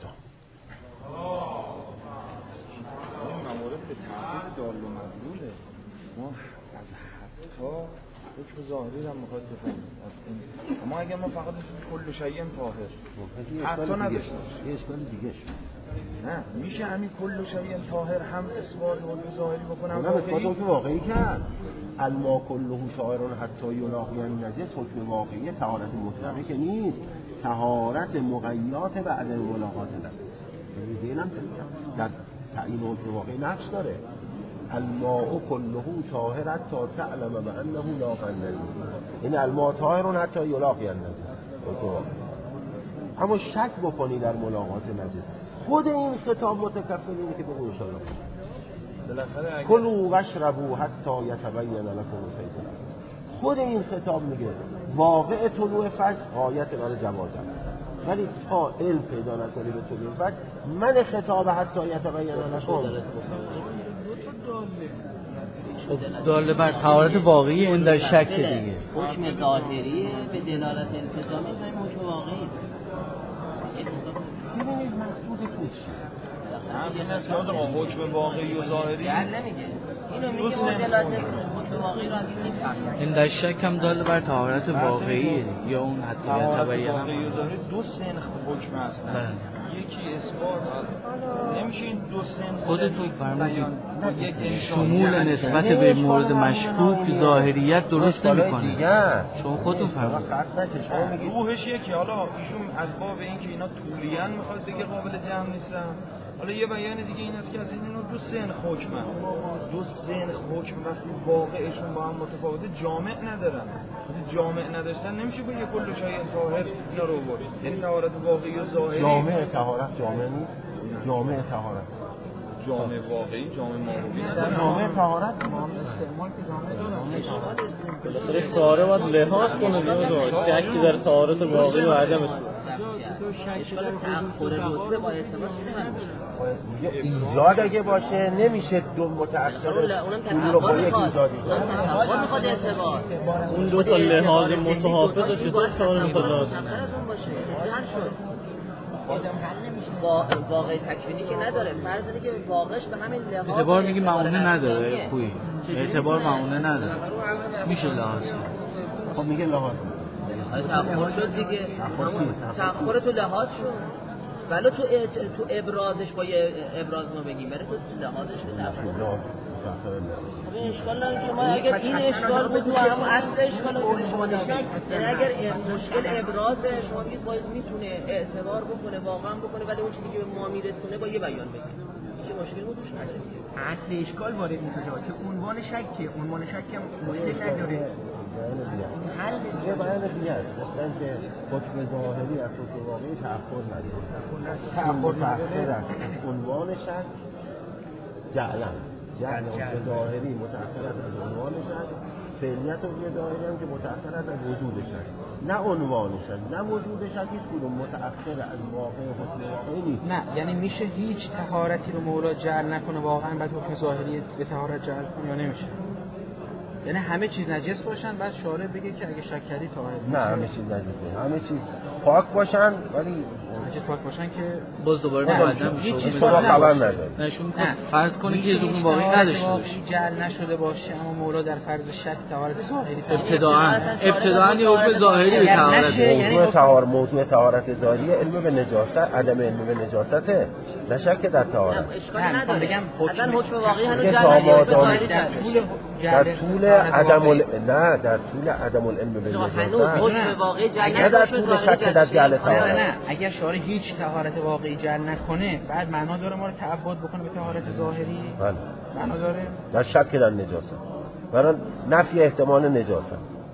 ظاهری هم میخواد بفهمیم، اما اگر ما فقط کل شیء طاهر حتی نداشته یه اشکال دیگه شد، نه میشه همین کل شیء طاهر هم اثبات حکم ظاهری بکنم، اونم اثبات حکم واقعی کرد. الماء کله طاهر حتی یلاقی النجس، حکم واقعی طهارت مطلقه که نیست، طهارت مقیات بعد ملاقات نجس. دیدم در تعیین حکم واقعی نقش داره. الماء کله طاهر حتی تعلم بانه لاق النجس، این الماء طاهر حتی یلاقی النجس. اما شک بکنی در ملاقات نجس، خود این خطاب متکفل اینه که بگو انشاءالله بالاخره کلوا واشربوا حتی یتبین لکم الخیط الابیض. خود این خطاب میگه واقع طلوع فجر غایت برای جواز است، ولی تا علم پیدا نکنی به طلوع فجر، من خطاب حتی یتبین لکم داله بر طهارت واقعی این در شک دیگه. حکم ظاهری به دلالت التزامی در حکم واقعی. ببینید مقصود توش نه نسبت با حکم واقعی و ظاهری نمیگه، اینو میگه دلالت حکم واقعی رو از این میفهمه. این در شک هم داله بر طهارت واقعی یا اون حتی یتبین واقعی و ظاهری دو سنخ حکم هستن، یکی اثبات نمیشه این دو سن خودتون فرمودید شمول نسبت به مورد مشکوک ظاهریت درست نمیکنه، چون خودتون فرمودید روحش یکی. حالا ایشون از باب این که اینا طولیان میخواد بگه قابل جمع نیستن، حالا یه بیان دیگه این است که از این اینا دو سن حکم دو سن حکم وقتی واقعشون با هم متفاوته جامع ندارن، وقتی جامع نداشتن نمیشه بگه کل شیء طاهر اینا رو برد، یعنی طهارت واقعی و ظاهری. جامع طهارت جامع نیست، جامع طهارت جامع واقعی جامع ماهوی نه، جامع طهارت استعمال که جامع داره بالاخره ساره باید لحاظ کنه بیاد شکی در طهارت واقعی و عدمش. اشکال تأخر رتبه با اعتبار چه ایجاد اگه باشه نمیشه دو متأخر اون رو با یک ایجادی تأخر میخواد اعتبار اون دو تا لحاظ متحافظ چطور کار میکنه از اون باشه جهل شد واقعی تکوینی که نداره فرض اینه که واقعش به همین لحاظ اعتبار میگی معونه نداره خوی اعتبار معونه نداره میشه لحاظ خب میگه لحاظ تأخر شد دیگه تأخر تو لحاظ شد ولی تو تو ابرازش با یه ابراز ما بگیم بره تو لحاظش به تأخر این اشکال نداره شما اگر این اشکال بود و هم اصل اشکال رو شما داشتید یعنی اگر مشکل ابرازه شما میگید باید میتونه اعتبار بکنه واقعا بکنه ولی اون چیزی که به ما میرسونه با یه بیان بگیم چه مشکلی بود توش نشه اصل اشکال وارد میشه که عنوان شک عنوان شک مشکل نداره حل یه بیان دیگه است مثلا که حکم ظاهری از حکم واقعی تأخر نداره تأخر تأخر است عنوان شک جعلا جعل حکم ظاهری متأخر است از عنوان شک فعلیت حکم ظاهری هم که متأخر است از وجود شک نه عنوان شک نه وجود شک هیچ کدوم متأخر از واقع حکم واقعی نیست نه یعنی میشه هیچ طهارتی رو مولا جعل نکنه واقعا بعد حکم ظاهری به طهارت جعل کنه یا نمیشه یعنی همه چیز نجس باشن بعد شارع بگه که اگه شک کردی طاهر نه همه چیز نجسه همه چیز پاک باشن ولی نجس پاک باشن که باز دوباره مقدم میشه شما خبر نداری نشون فرض کنید که حکم واقعی نداشته باشه جعل نشده باشه اما مولا در فرض شک طهارت ظاهری ابتداء ابتداء حکم ظاهری به طهارت موضوع طهار موضوع طهارت ظاهری علم به نجاست عدم علم به نجاسته نه شک در طهارت اشکال نداره بگم اصلا حکم واقعی هنوز جعل در طول عدم ال... نه در طول عدم العلم به نجاست حکم واقعی جعل نه در طول شک در جعل طهارت نه اگر شارع هیچ طهارت واقعی جعل نکنه بعد معنا داره ما رو تعبد بکنه به طهارت ظاهری بله معنا داره در شک در نجاست برای نفی احتمال نجاست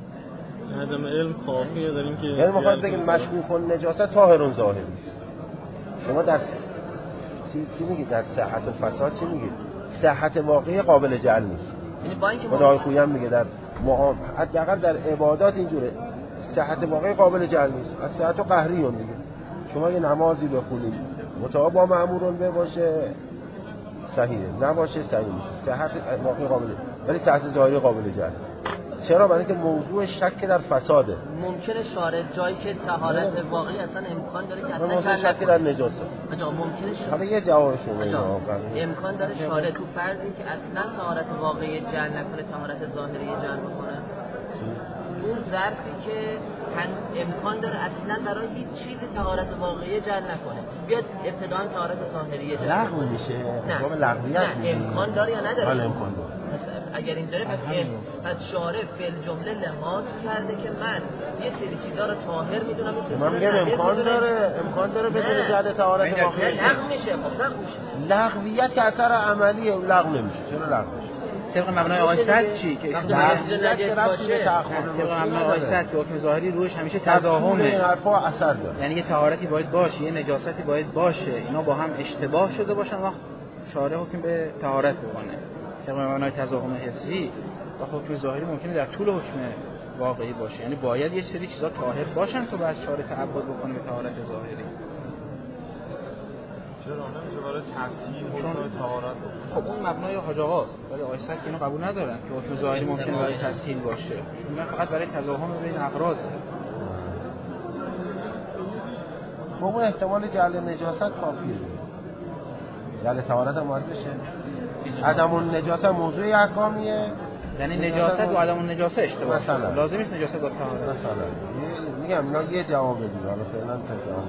عدم علم کافیه داریم که یعنی میخواد بگیم مشکوک نجاست طاهر ظاهری شما در چی چی میگید در صحت الفساد چی میگید صحت واقعی قابل جعل نیست یعنی با اینکه خدای خویی هم میگه در معام حداقل در عبادات اینجوره صحت واقعی قابل جعل نیست از صحت قهری اون دیگه شما یه نمازی بخونید مطابق با مأمورون به باشه صحیحه نباشه صحیح نیست صحت واقعی قابل ولی صحت ظاهری قابل جعل چرا؟ برای اینکه موضوع شک در فساده ممکنه شارع جایی که طهارت واقعی اصلا امکان داره که اصلا موضوع شک در نجاست آجا ممکنه شارع حالا یه جواب شما امکان داره شارع تو فرضی که اصلا طهارت واقعی جعل نکنه طهارت ظاهری جعل بکنه اون ظرفی که امکان داره اصلا برای هیچ چیزی طهارت واقعی جعل نکنه بیاد ابتداء طهارت ظاهری جعل لغو میشه نه لغویت نه امکان داره یا نداره بله امکان داره اگر این داره پس پس شارع فی الجمله لحاظ کرده که من یه سری چیزا رو طاهر میدونم من میگم امکان داره امکان داره بدون جعل طهارت واقعی لغو میشه خب لغو میشه لغویت که اثر عملی لغو نمیشه چرا لغو میشه طبق مبنای آقای صد چی که نجس باشه طبق مبنای آقای صد که حکم ظاهری روش همیشه تضاهمه این حرفا اثر داره یعنی یه طهارتی باید باشه یه نجاستی باید باشه اینا با هم اشتباه شده باشن وقت شارع حکم به طهارت بکنه طبق مبنای تضاهم حفظی و حکم ظاهری ممکنه در طول حکم واقعی باشه یعنی باید یه سری چیزا طاهر باشن تا بعد شارع تعبد بکنه به طهارت ظاهری چرا نمیشه برای تفصیل حکم طهارت خب اون مبنای حاج آقاست ولی آقای صد اینو قبول ندارن که حکم ظاهری ممکنه برای تسهیل باشه چون من فقط برای تضاهم بین اغراضه خب اون احتمال جعل نجاست کافیه جعل طهارت هم باید بشه عدم النجاست موضوع احکامیه یعنی نجاست و عدم النجاست اشتباه مثلا لازم نیست نجاست با طهارت مثلا میگم اینا یه جواب بدید حالا فعلا تا جواب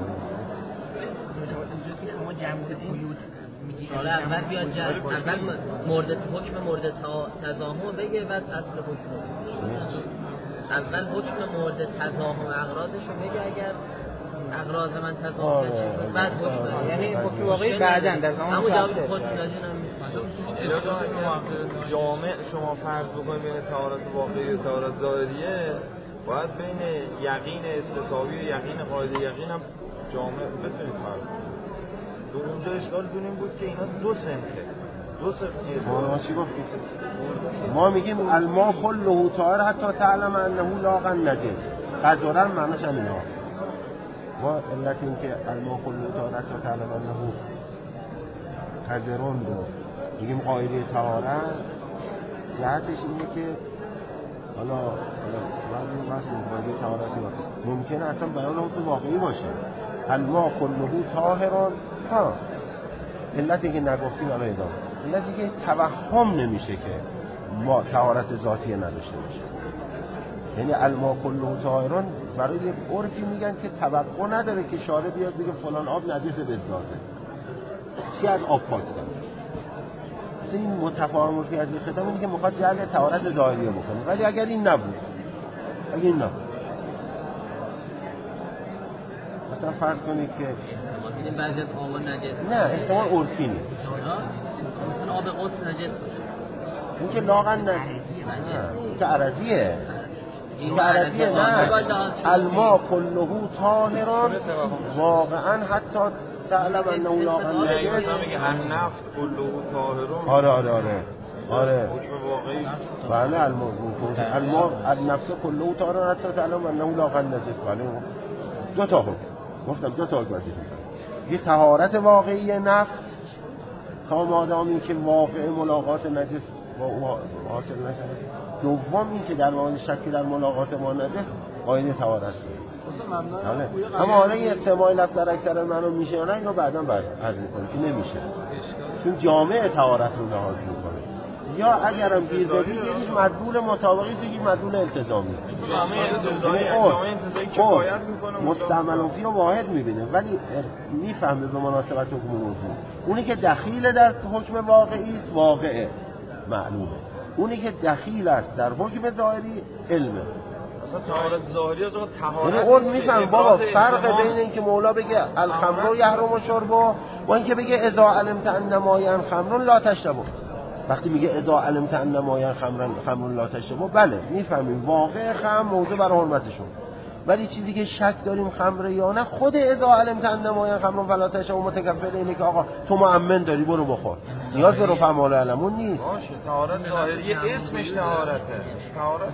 شما جمع قیود میگی حالا اول بیاد جعل اول مورد حکم مورد تضاهم بگه بعد اصل حکم اول حکم مورد تضاهم اغراضشو بگه اگر اغراض من تضاهم بعد حکم یعنی حکم واقعی بعداً در زمان همون جواب خود دادین جامع شما فرض بکنید بین طهارت واقعی و طهارت ظاهریه باید بین یقین استصحابی و یقین قاعده یقین هم جامع بتونید فرض دو اونجا اشکال دونیم بود که اینا دو سنخه دو سنخه ما چی گفتیم؟ ما میگیم الماء کله طاهر حتی تعلم انه لاغ نجس قذرا معناش همینه ما علت این که الماء کله طهارت و تعلم انه قذرون رو میگیم قاعده طهارت، جهتش اینه که حالا ولی مثلا قاعده طهارتی ممکنه اصلا بیان حکم واقعی باشه. الماء کله طاهرون، ها علتی که نگفتیم الان ادامه، علتی که توهم نمیشه که ما طهارت ذاتی نداشته باشه. یعنی الماء کله طاهرون برای یک عرفی میگن که توقع نداره که شارع بیاد بگه فلان آب نجس به ذاته، چی از آب پاک کنه. این متفاهم فی از خدام اینه که میخواد جعل طهارت ظاهریه بکنه. ولی اگر این نبود، اگر این نبود مثلا فرض کنید که این بعضی از آب نجس، نه احتمال عرفی نیست، مثلا آب قدس نجس باشه، این که لاغن نجس، این که عرضیه، این که عرضیه. نه الماء کله طاهرون واقعا حتی تعلم انه لاغن نجس. میگه النفس کله طاهرون. آره آره آره آره حکم واقعی. بله الماء الماء النفس کله طاهرون حتی تعلم انه لاغن نجس. بله دو تا حکم گفتم، دو تا حکم وظیفه میکنه. یه طهارت واقعی نفس تا مادامی که واقع ملاقات نجس با او حاصل نشده. دوم این که در مورد شکی در ملاقات با نجس قاعده طهارت است. اما حالا این استعمال لفظ در اکثر منو میشه یا نه اینو بعدا بعد عرض میکنم که نمیشه، چون جامع طهارت رو لحاظ میکنه. یا اگرم گیر بدید یکیش مدلول مطابقی است، یکی مدلول التزامی. جامع التزامی جامع التزامی کفایت میکنه، مستعمل فی و واحد میبینه ولی میفهمه به مناسبت حکم موضوع. اونی که دخیل در حکم واقعی است واقعه معلومه، اونی که دخیل است در حکم ظاهری علمه. اصلا طهارت ظاهری رو طهارت یعنی اون میفهم بابا فرق بین این که مولا بگه الخمر یحرم شربه و این که بگه اذا علمت ان ما خمر لا تشربه. وقتی میگه اذا علمت ان ما خمر خمر لا تشربه، بله میفهمیم واقع خمر موضوع برای حرمتشون، ولی چیزی که شک داریم خمر یا نه خود اذا علمت ان ما خمر فلا تشربه متکفل اینه که آقا تو مؤمن داری برو بخور، نیاز به رفع مال علمون نیست. باشه طهارت ظاهری اسمش طهارته. طهارت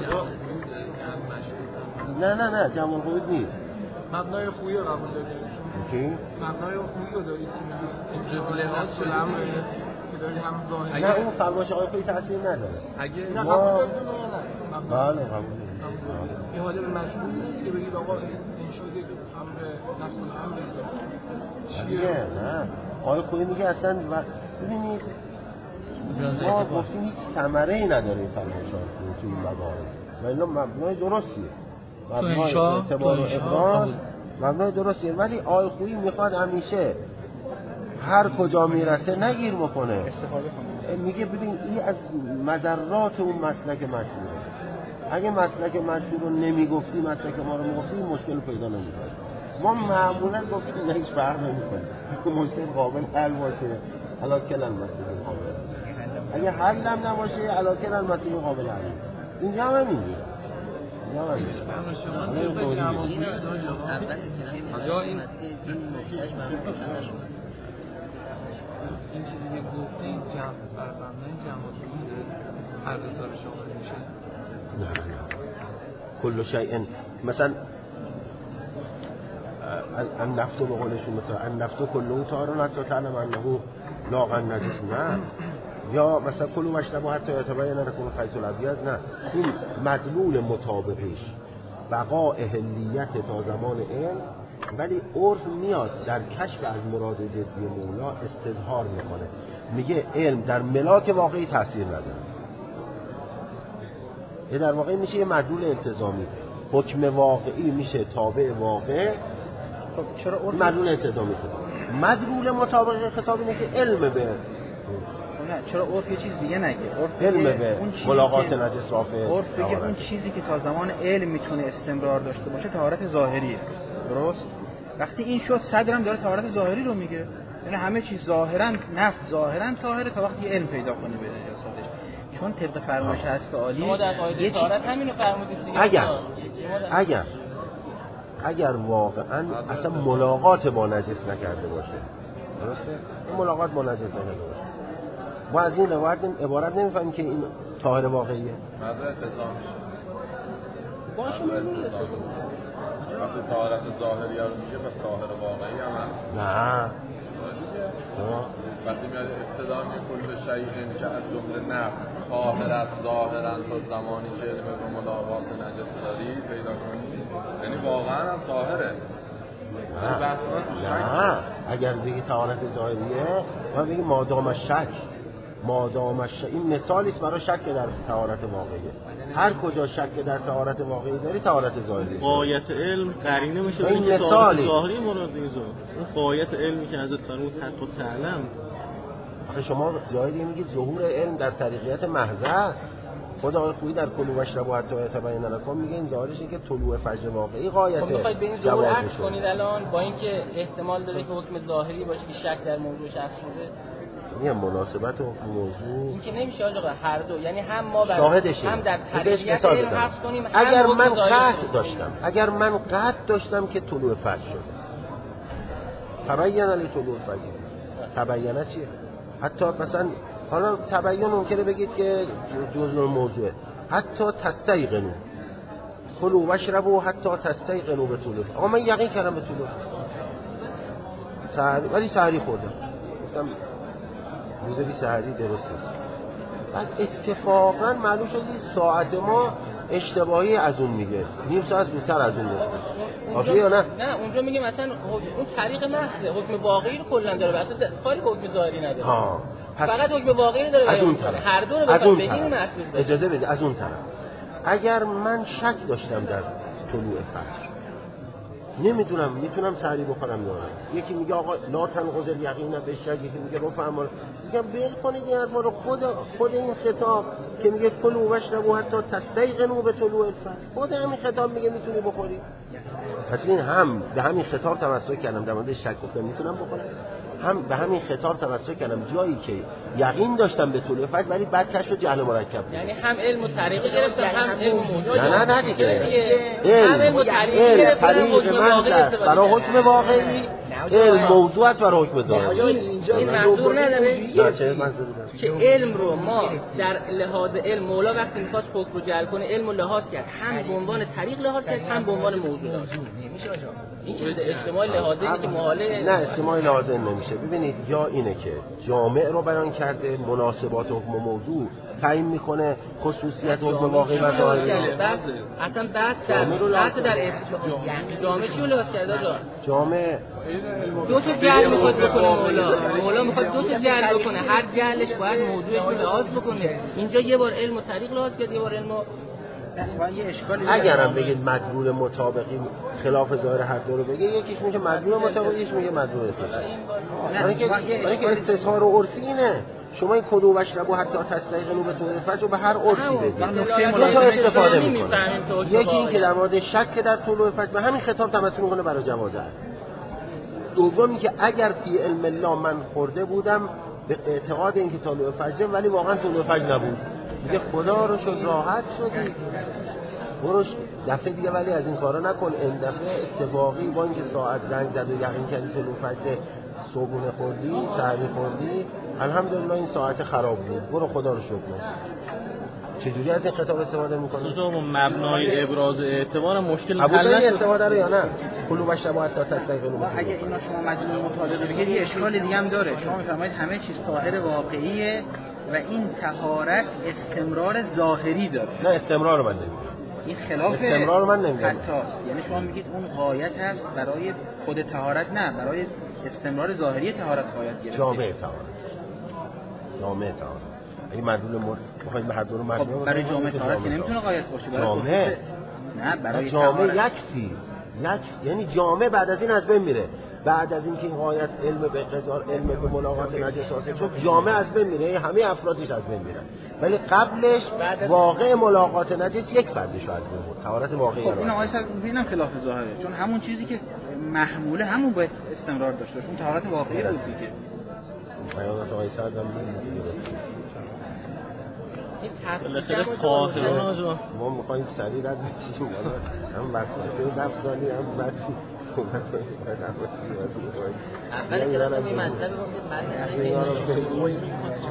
نه نه نه جمال قوید نیست. مبنای خویی رو قبول دارید؟ چی؟ مبنای خویی رو دارید که میگید لحاظ شده هم که داری هم ظاهری. نه اون فرمایش آقای خویی تاثیر نداره. اگه نه ما قبول دارید بله قبول دارید. این حالا به مشهور نیست که بگید آقا این شده امر نقل امر چیه؟ نه آقای خویی میگه اصلا ببینید ما گفتیم هیچ ثمره‌ای نداره این فرمایش آقای خویی تو این مباحث، ولی مبنای درستیه، مبنای اعتبار و ابراز مبنای درستیه. ولی آقای خویی میخواد همیشه هر کجا میرسه نگیر بکنه، استفاده کنه. میگه ببین این از مضرات اون مسلک مشهوره، اگه مسلک مشهور رو نمیگفتی مسلک ما رو میگفتی این مشکل رو پیدا نمیکنه. ما معمولا گفتیم نه هیچ فرق نمیکنه، مشکل قابل حل باشه علا کلن مسئله قابل، اگه حل هم نباشه علا کلن مسئله قابل حل. اینجا هم همینه، اینجا هم همینه. این چیزی که گفته این جمع بربنده این جمع هر دو تا رو شامل میشه؟ نه کل شیء مثلا النفس به قولشون مثلا النفس کله طاهر حتی تعلم انه لاغن نجس، نه. یا مثلا کلوا واشربوا حتی یتبین لکم الخیط الابیض، نه. این مدلول مطابقش بقاء اهلیت تا زمان علم، ولی عرف میاد در کشف از مراد جدی مولا استظهار میکنه، میگه علم در ملاک واقعی تاثیر نداره. یه در واقع میشه یه مدلول التزامی، حکم واقعی میشه تابع واقع. خب چرا عرف مدلول التزامی شد؟ مدلول مطابق خطاب اینه که علم به نه چرا عرف یه چیز دیگه نگه، عرف علم به ملاقات نجس رافع، عرف بگه اون چیزی که تا زمان علم میتونه استمرار داشته باشه طهارت ظاهریه، درست؟ وقتی این شد صدرم داره طهارت ظاهری رو میگه، یعنی همه چیز ظاهرا نفس ظاهرا طاهره تا وقتی علم پیدا کنی به نجاستش، چون طبق فرمایش هست عالی ما در قاعده طهارت همینو فرمودید دیگه. اگر اگر اگر واقعا اصلا ملاقات با نجس نکرده باشه، درسته؟ این ملاقات با نجس نکرده باشه، ما از این روایت عبارت نمیفهمیم که این طاهر واقعیه. مدل التزام میشه. باشه مدل وقتی طهارت ظاهری رو میگه پس طاهر واقعی هم هست. نه وقتی میاد ابتدا میگه کل شیء که از جمله نفس طاهرت ظاهرا تا زمانی که علم به ملاقات نجس داری پیدا کنی، یعنی واقعا هم طاهره. نه اگر بگی طهارت ظاهریه ما بگی مادام شک مادام شک این مثالی است برای شک در طهارت واقعیه. هر کجا شک در طهارت واقعی داری طهارت ظاهریه. غایت علم قرینه میشه این به مثالی ظاهری مراد اینجا. اون غایت علمی که حضرت فرمود حق و تعلم. آخه شما جایی دیگه میگید ظهور علم در طریقیت محض است. خود آقای خویی در کلوا و اشربوا حتی یتبین لکم میگه این ظاهرش اینه که طلوع فجر واقعی غایت. خب میخواید به این ظهور عکس کنید الان با اینکه احتمال داره که حکم ظاهری باشه که شک در موضوع شخص شده. میگم مناسبت حکم موضوع این که نمیشه آقا هر دو، یعنی هم ما بر هم در طریقیت علم حذف کنیم. اگر من قطع داشتم اگر من قطع داشتم که طلوع فجر شده تبین علی طلوع فجر، تبینه چیه؟ حتی مثلا حالا تبین ممکنه بگید که جزء موضوعه، حتی تستیقنوا کلوا واشربوا حتی تستیقنوا به طلوع. آقا من یقین کردم به طلوع سحری، ولی سحری خوردم گفتم روزی سحری درست است. بعد اتفاقا معلوم شد ساعت ما اشتباهی از اون میگه، نیم ساعت زودتر از اون گفت. آخه یا نه نه اونجا میگه مثلا اون طریق محضه، حکم واقعی رو کلا داره، واسه کاری حکم ظاهری نداره. ها فقط حکم واقعی رو داره. از اون طرف هر دو رو بخوام بگیم اجازه بده. از اون طرف اگر من شک داشتم در طلوع فجر نمیدونم میتونم سحری بخورم یا نه، یکی میگه آقا لا تنقض الیقین بالشک، یکی میگه رفع امر، میگم بل کنید این حرفا رو. خود خود این خطاب که میگه کلوا واشربوا حتی تستیقنوا به طلوع الفجر، خود همین خطاب میگه میتونی بخوری. پس این هم به همین خطاب تمسک کردم در مورد شک گفتم میتونم بخورم، هم به همین خطاب تمسک کردم جایی که یقین داشتم به طلوع فجر ولی بعد کشف جهل مرکب بود. یعنی هم علم و طریقی گرفتم هم علم موجود. نه نه نه دیگه علم علم و طریقی گرفتم برای حکم واقعی، علم موضوع است برای حکم ظاهری. این منظور نداره چه منظوری داره؟ که علم رو ما در لحاظ علم مولا وقتی میخواد حکم رو جعل کنه علم رو لحاظ کرد، هم به عنوان طریق لحاظ کرد هم به عنوان موضوع لحاظ. این چیز اجتماعی لحاظی که محاله نه اجتماعی لحاظی نمیشه. ببینید یا اینه که جامع رو بیان کرده، مناسبات حکم موضوع تعیین میکنه، خصوصیت حکم واقعی و ظاهری. اصلا بحث در بحث در جامع چی رو لحاظ کرده آقا؟ جامع دو تا جعل میخواد بکنه مولا. مولا میخواد دو تا جعل بکنه، هر جعلش باید موضوعش رو لحاظ بکنه. اینجا یه بار علم و طریق لحاظ کرد، یه بار علم و اگرم بگید مدلول مطابقی خلاف ظاهر هر دو رو بگه، یکیش میگه مدلول مطابقی، یکیش میگه مدلول اطلاقی. برای که استظهار و عرفی اینه، شما این کلوا واشربوا حتی تستیقنوا به طلوع الفجر به هر عرفی بدید. دو تا استفاده میکنه. یکی این که در مورد شک در طلوع فجر به همین خطاب تمثل میکنه برای جواز است. دومی که اگر فی علم الله من خورده بودم به اعتقاد اینکه طلوع فجر ولی واقعا طلوع فجر نبود، دیگه خدا رو شد راحت شدی بروش دفعه دیگه ولی از این کارا نکن. این دفعه اتفاقی با اینکه ساعت زنگ زد و یقین کردی طلوع فجر صبحونه خوردی سحری خوردی الحمدلله این ساعت خراب بود، برو خدا رو شکر کن. چجوری از این خطاب استفاده میکنه؟ خصوصا مبنای ابراز اعتبار مشکل حل نشه. استفاده رو یا نه؟ کلوا واشربوا حتی تستیقنوا. اگه اینا شما مجموعه مطالعه بگید یه اشکال دیگه هم داره. شما میفرمایید همه چیز طاهر واقعیه و این طهارت استمرار ظاهری داره. نه استمرار رو من نمیگم. این خلاف استمرار من نمیگم. حتاست. یعنی شما میگید اون غایت هست برای خود طهارت، نه برای استمرار ظاهری طهارت غایت گرفته. جامع طهارت. جامع طهارت. این مدلول مر بخواید به هر دو رو مجموع خب برای جامع طهارت که نمیتونه غایت باشه. برای جامع نه برای جامع یکسی یک یعنی جامع بعد از این از بین میره. بعد از اینکه این غایت علم به قضار علم به ملاقات نجسات چون جامع از بین میره، همه افرادش از بین میرن، ولی قبلش واقع ملاقات نجس یک فردش از بین بود. طهارت واقعی. خب این آقای ببینم خلاف ظاهره، چون همون چیزی که محموله همون باید استمرار داشته باشه. اون طهارت واقعی بود دیگه. بیانات آقای سعد هم میگه این بالاخره خاطران ما میخوایم سریع رد بشیم، هم وقتی نفسانی هم وقتی اولی که رفتم این مطلب رو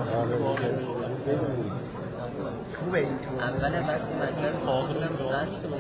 خوبه این تو اول وقتی مطلب خواهدم رد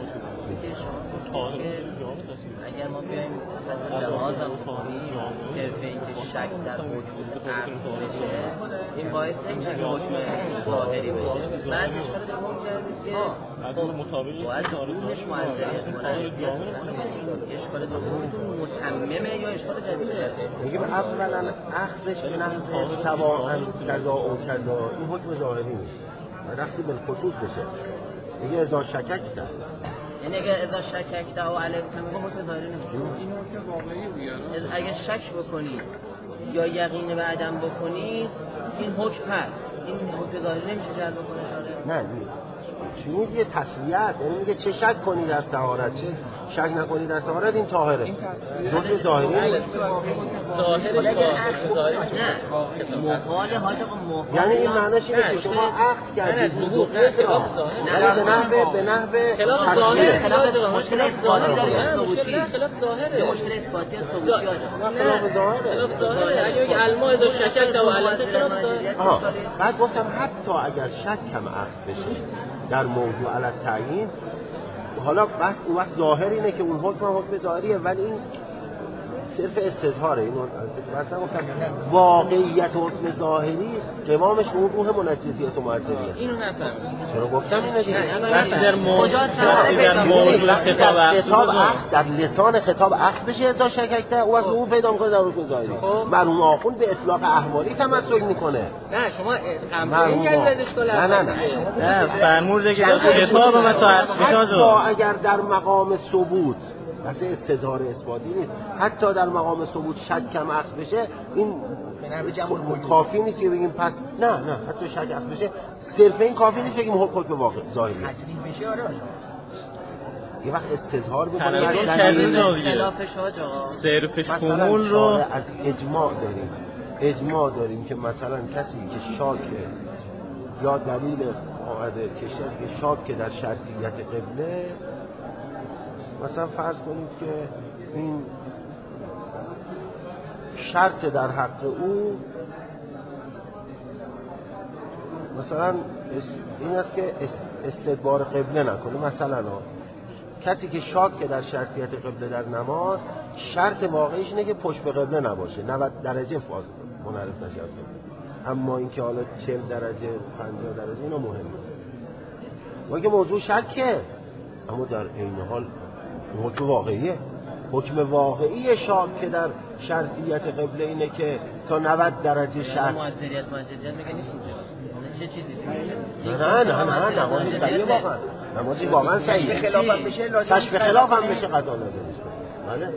که شما اگر ما بیایم مثلا لحاظ هم کنیم صرف اینکه شک در حکم عقل بشه این باعث نمیشه که حکم ظاهری بشه. بعد اشکال دوم کردید که باید روحش معذریت منجزیت اشکال دومتون متممه یا اشکال جدیده؟ میگیم اولا اخذش به نحو سواء کذا و کذا این حکم ظاهری نیست و رخصی بالخصوص بشه. میگه ازا شکک کرد یعنی اگر ازا شکک تا و علم کمی حکم ظاهری نمیشه. این حکم واقعی بگیرم اگر شک بکنید یا یقین به عدم بکنید این حکم هست، این حکم ظاهری نمیشه جلب بکنه شاره؟ نه نیست. چی نیست یه تسلیت، یعنی میگه چه شک کنی در طهارت چه شک نکنی در طهارت این طاهره. حکم ظاهری نیست. ظاهرش ظاهری نه محال حاجب محال یعنی این معنیش اینه که شما عقد کردید وضوء را نه به نحو به نحو خلاف ظاهر خلاف مشکل اثباتی داره ثبوتی خلاف ظاهره مشکل اثباتی ثبوتی خلاف ظاهره خلاف ظاهره اگه بگی علما اذا شکک و علت خلاف ظاهره. بعد گفتم حتی اگر شک هم عقد بشه در موضوع علت تعیین حالا بس اون وقت ظاهر اینه که اون حکم حکم ظاهریه ولی این صرف استظهاره. اینو مثلا گفتم واقعیت حکم ظاهری قوامش به اون روح منجزیت و معذریت. اینو نفهمیدم چرا گفتم اینو دیگه در موضوع در موضوع خطاب عقد در لسان خطاب عقد بشه ازا شککته او از اون پیدا میکنه در حکم ظاهری. مرحوم آخوند به اطلاق احوالی تمسک میکنه. نه شما قمعین کردید اشکال نه نه نه نه فرمود که خطاب مثلا حتی اگر در مقام ثبوت مثل استظهار اثباتی نیست حتی در مقام ثبوت شک کم عقد بشه این کافی نیست که بگیم پس نه نه حتی شک عقد بشه صرف این کافی نیست بگیم حکم واقع ظاهری یه وقت استظهار بکنیم خلافش آقا صرف شمول رو از اجماع داریم اجماع داریم که مثلا کسی که شاکه یا دلیل آمده کشید که شاکه در شرطیت قبله مثلا فرض کنید که این شرط در حق او مثلا این است که استدبار قبله نکنه. مثلا کسی که شاک در شرطیت قبله در نماز شرط واقعیش اینه که پشت به قبله نباشه نود درجه فاز منحرف نشه از قبله. اما اینکه حالا چهل درجه پنجاه درجه اینا مهمه و که موضوع شکه اما در این حال حکم واقعیه. حکم واقعی شاک که در شرطیت قبله اینه که تا نود درجه شرط معذریت معذریت میگه نیست چه چیزی نه نه نه نه نمازی صحیح واقعا نمازی واقعا صحیح خلاف هم بشه کشف خلاف هم بشه قضا نازل بله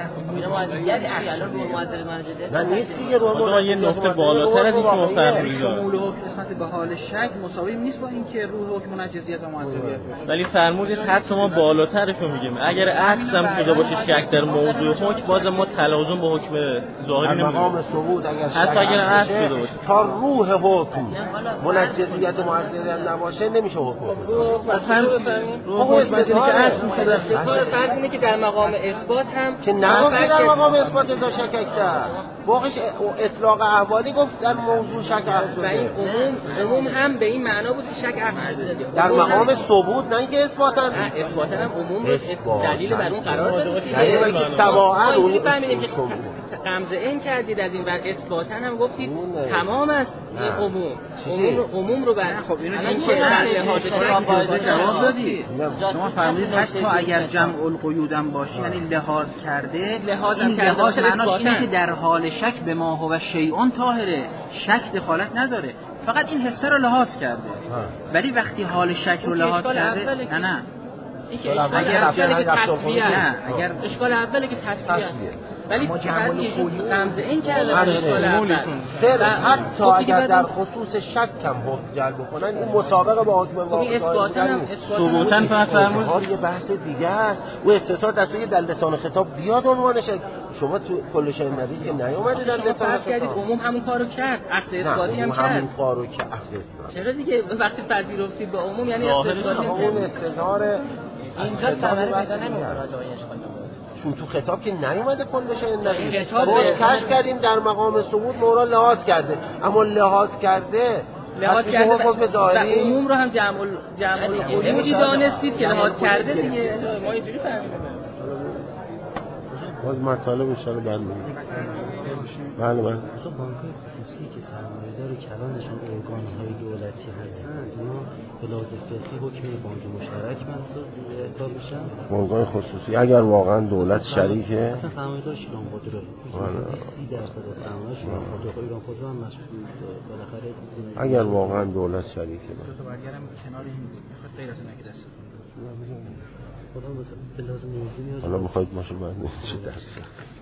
نه نیست دیگه رو یه نقطه بالاتر از این که مفرمی شمول حکم نسبت به حال شک مساوی نیست با اینکه روح حکم منجزیت و معذریت باشه. ولی فرمودید حتی ما بالاترش رو میگیم اگر عکس هم شده باشه شک در موضوع حکم باز ما تلازم با حکم ظاهری نمیدیم مقام ثبوت اگر حتی اگر عکس شده باشه تا روح حکم منجزیت و معذریت نباشه نمیشه حکم اصلا روح حکم که عکس شده کار فرض اینه که در مقام اثبات هم که نه در مقام اثبات ازا شکک کرد واقعش اطلاق احوالی گفت در موضوع شک عقد و این عموم عموم هم به این معنا بود که شک عقد شده در مقام ثبوت نه اینکه اثباتا نه اثباتا هم عموم دلیل بر اون قرار داده یعنی که سواء اون فهمیدیم که قمزه این کردید از این بر اثباتا هم گفتید تمام است این عموم عموم عموم رو بر خب اینو که در لحاظ شک جواب دادید شما فرمودید حتی اگر جمع القیود هم باشه یعنی لحاظ کرده لحاظ این لحاظ معناش اینه که در حال شک به ما هو شیء طاهره شک دخالت نداره فقط این حسه رو لحاظ کرده ولی وقتی حال شک رو لحاظ کرده نه نه این که اشکال اوله که تصفیه نه اگر اشکال اوله که تصفیه ولی قمزه این کرده اشکال اول سر حتی اگر در خصوص شک هم حکم جلب کنن این مطابق با حکم واقعی اثباتا هم ثبوتاً فرمود یه بحث دیگه است و استثار دسته در لسان خطاب بیاد عنوانش شما تو کل شیء نظیر که نیومده در لسان خطاب کردید عموم همون کارو کرد عقد اثباتی هم کرد همون کارو که عقد چرا دیگه وقتی پذیرفتید به عموم یعنی استثاری اون استظهار اینجا ثمره پیدا نمی‌کنه راجعش چون تو خطاب که نیومده کل بشه نظیر ما کشف کردیم در مقام ثبوت مورا لحاظ کرده اما لحاظ کرده لحاظ کرده و عموم رو هم جمع جمع العلومی دانستید که لحاظ کرده دیگه. ما اینجوری فهمیدیم. باز مطالب ان شاء الله بعد میگم. بله بله. تو بانک‌های خصوصی که سرمایه‌دار کلانشون ارگان‌های دولتی هستن، اینا به لحاظ فقهی حکم بانک مشترک محسوب حساب میشن. بانک‌های خصوصی اگر واقعا دولت شریکه، مثلا سرمایه‌دار شیران خودرو سی درصد از سرمایه شیران خودرو ایران خودرو هم مسئول بالاخره اگر واقعا دولت شریکه. تو برگردم کنار این میخواد غیر از اینه که دست خدا به لازم موضوع نیاز حالا بخواید باشه بعد چه درس